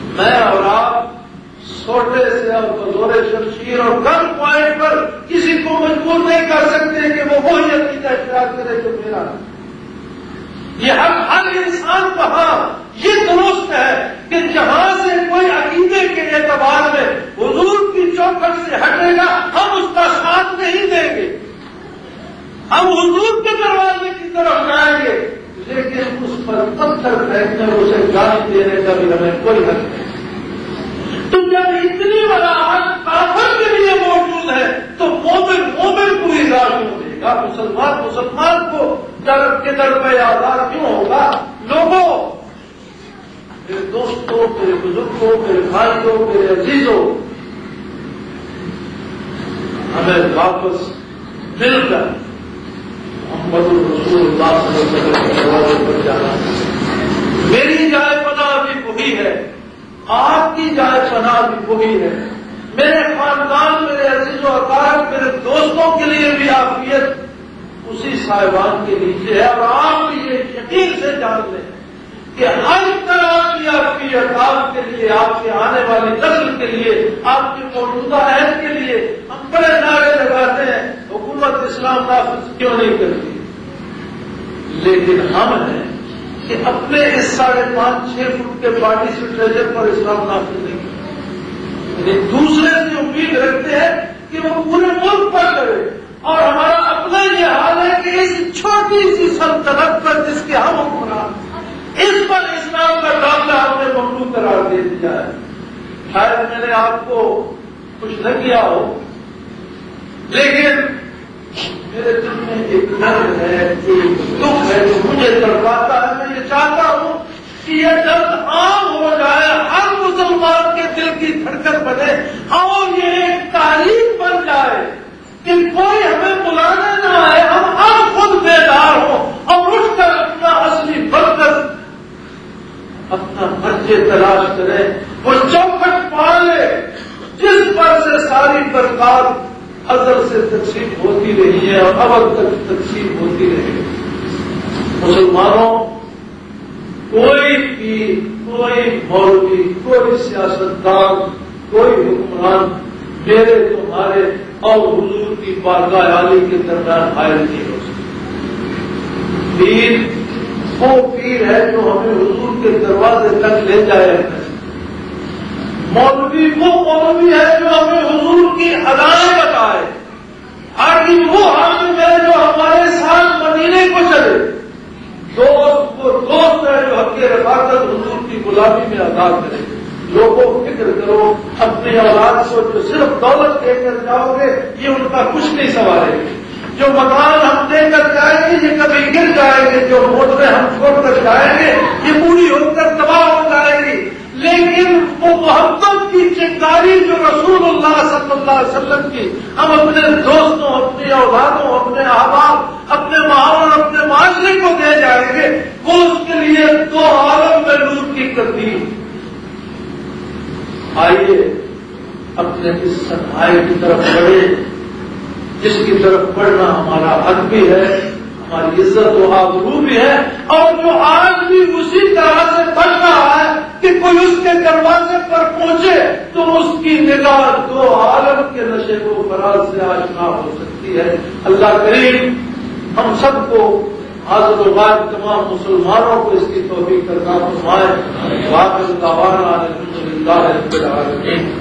میں اور آپ چھوٹے سے اور بزور شمشیر اور گن پوائنٹ پر کسی کو مجبور نہیں کر سکتے کہ وہ وہی عقیدہ اختیار کرے جو میرا ہے. یہ ہر ہر انسان کا ہاں یہ درست ہے کہ جہاں سے کوئی عقیدے کے اعتبار میں حضور کی چوکھٹ سے ہٹے گا ہم اس کا ساتھ نہیں دیں گے, ہم حضور کے دروازے کی طرف جائیں گے, لیکن اس پر پتھر پھینکنے اور اسے گالی دینے کا بھی ہمیں کوئی حق نہیں. تو جب اتنی بڑا حق کافر کے لیے موجود ہے تو مومن مومن کو ایزا کیوں دے گا, مسلمان مسلمان کو در کے در میں آزاد کیوں ہوگا؟ لوگوں, میرے دوستوں, میرے بزرگوں, میرے بھائیوں, میرے عزیزوں, ہمیں واپس مل کر محمد الرسول اللہ صلی اللہ علیہ وسلم کے دروازے پر جانا. میری جائے پناہ بھی وہی ہے, آپ کی جائے پناہ بھی وہی ہے. میرے خاندان, میرے عزیز و اقارب, میرے دوستوں کے لیے بھی عافیت اسی صاحبان کے نیچے ہے. اور آپ بھی یہ یقین سے جان لیں کہ ہر طرح کی عافیت آپ کے لیے, آپ کے آنے والی نسل کے لیے, آپ کے موجودہ عہد کے لیے ہم بڑے نعرے لگاتے ہیں حکومت اسلام نافذ کیوں نہیں کرتی, لیکن ہم ہیں کہ اپنے اس ساڑھے پانچ چھ فٹ کے باڈی سٹریچر پر اسلام نافذ نہیں کرتے, دوسرے سے امید رکھتے ہیں کہ وہ پورے ملک پر کرے. اور ہمارا اپنا یہ حال ہے کہ اس چھوٹی سی سلطنت پر جس کے ہم حکمران, اس پر اسلام کا داملہ ہم نے ممنوع قرار دے دیا ہے. شاید میں نے آپ کو خوش نہ کیا ہو, لیکن میرے دل میں ایک درد ہے, ایک دکھ ہے جو مجھے تڑپاتا ہے. میں یہ چاہتا ہوں کہ یہ درد عام ہو جائے, ہر مسلمان کے دل کی دھڑکن بنے اور یہ ایک تاریخ بن جائے کہ کوئی ہمیں بلانے نہ آئے, ہم ہر خود بیدار ہوں اور اٹھ کر اپنا اصلی برکت, اپنا مرجع تلاش کریں. وہ چوکھٹ پا لے جس پر سے ساری برکات ازل سے تقسیم ہوتی رہی ہے اور اب تک تقسیم ہوتی رہے گی. مسلمانوں, کوئی پیر, کوئی مولوی, کوئی سیاستدان, کوئی حکمران میرے تمہارے اور حضور کی بارگاہ عالی کے درمیان حائل نہیں ہو سکتی. پیر وہ پیر ہے جو ہمیں حضور کے دروازے تک لے جائے. مولوی وہ مولوی ہے جو ہمیں حضور کی ادائیں بتائے. حاکم وہ حاکم ہے جو ہمارے ساتھ مدینے کو چلے. دوست وہ دوست ہے جو حق رفاقت حضور کی غلامی میں ادا کرے. لوگوں فکر کرو, اپنی اولاد کو جو صرف دولت دے کر جاؤ گے یہ ان کا کچھ نہیں سنوارے گی. جو مکان ہم دے کر جائیں گے یہ کبھی گر جائیں گے, جو موٹریں ہم چھوڑ کر جائیں گے یہ پوری ہو کر تباہ ہو جائے گی. لیکن وہ محبت کی چنگاری جو رسول اللہ صلی اللہ علیہ وسلم کی ہم اپنے دوستوں, اپنی اولادوں, اپنے احباب, اپنے ماحول, اپنے معاشرے کو دے جائیں گے, وہ اس کے لیے دو عالم میں نور کی تقدیر. آئیے اپنے اس سرمایہ کی طرف بڑھے جس کی طرف بڑھنا ہمارا حق بھی ہے, ہماری عزت و آبرو بھی ہے, اور جو آج بھی اسی طرح سے بڑھ رہا ہے کہ کوئی اس کے دروازے پر پہنچے تو اس کی نگاہ دو عالم کے نشے و فراز سے آشنا ہو سکتی ہے. اللہ کریم ہم سب کو حاضر و غائب تمام مسلمانوں کو اس کی توفیق عطا فرمائے. واقعی دعوانا الحمدللہ رب العالمین.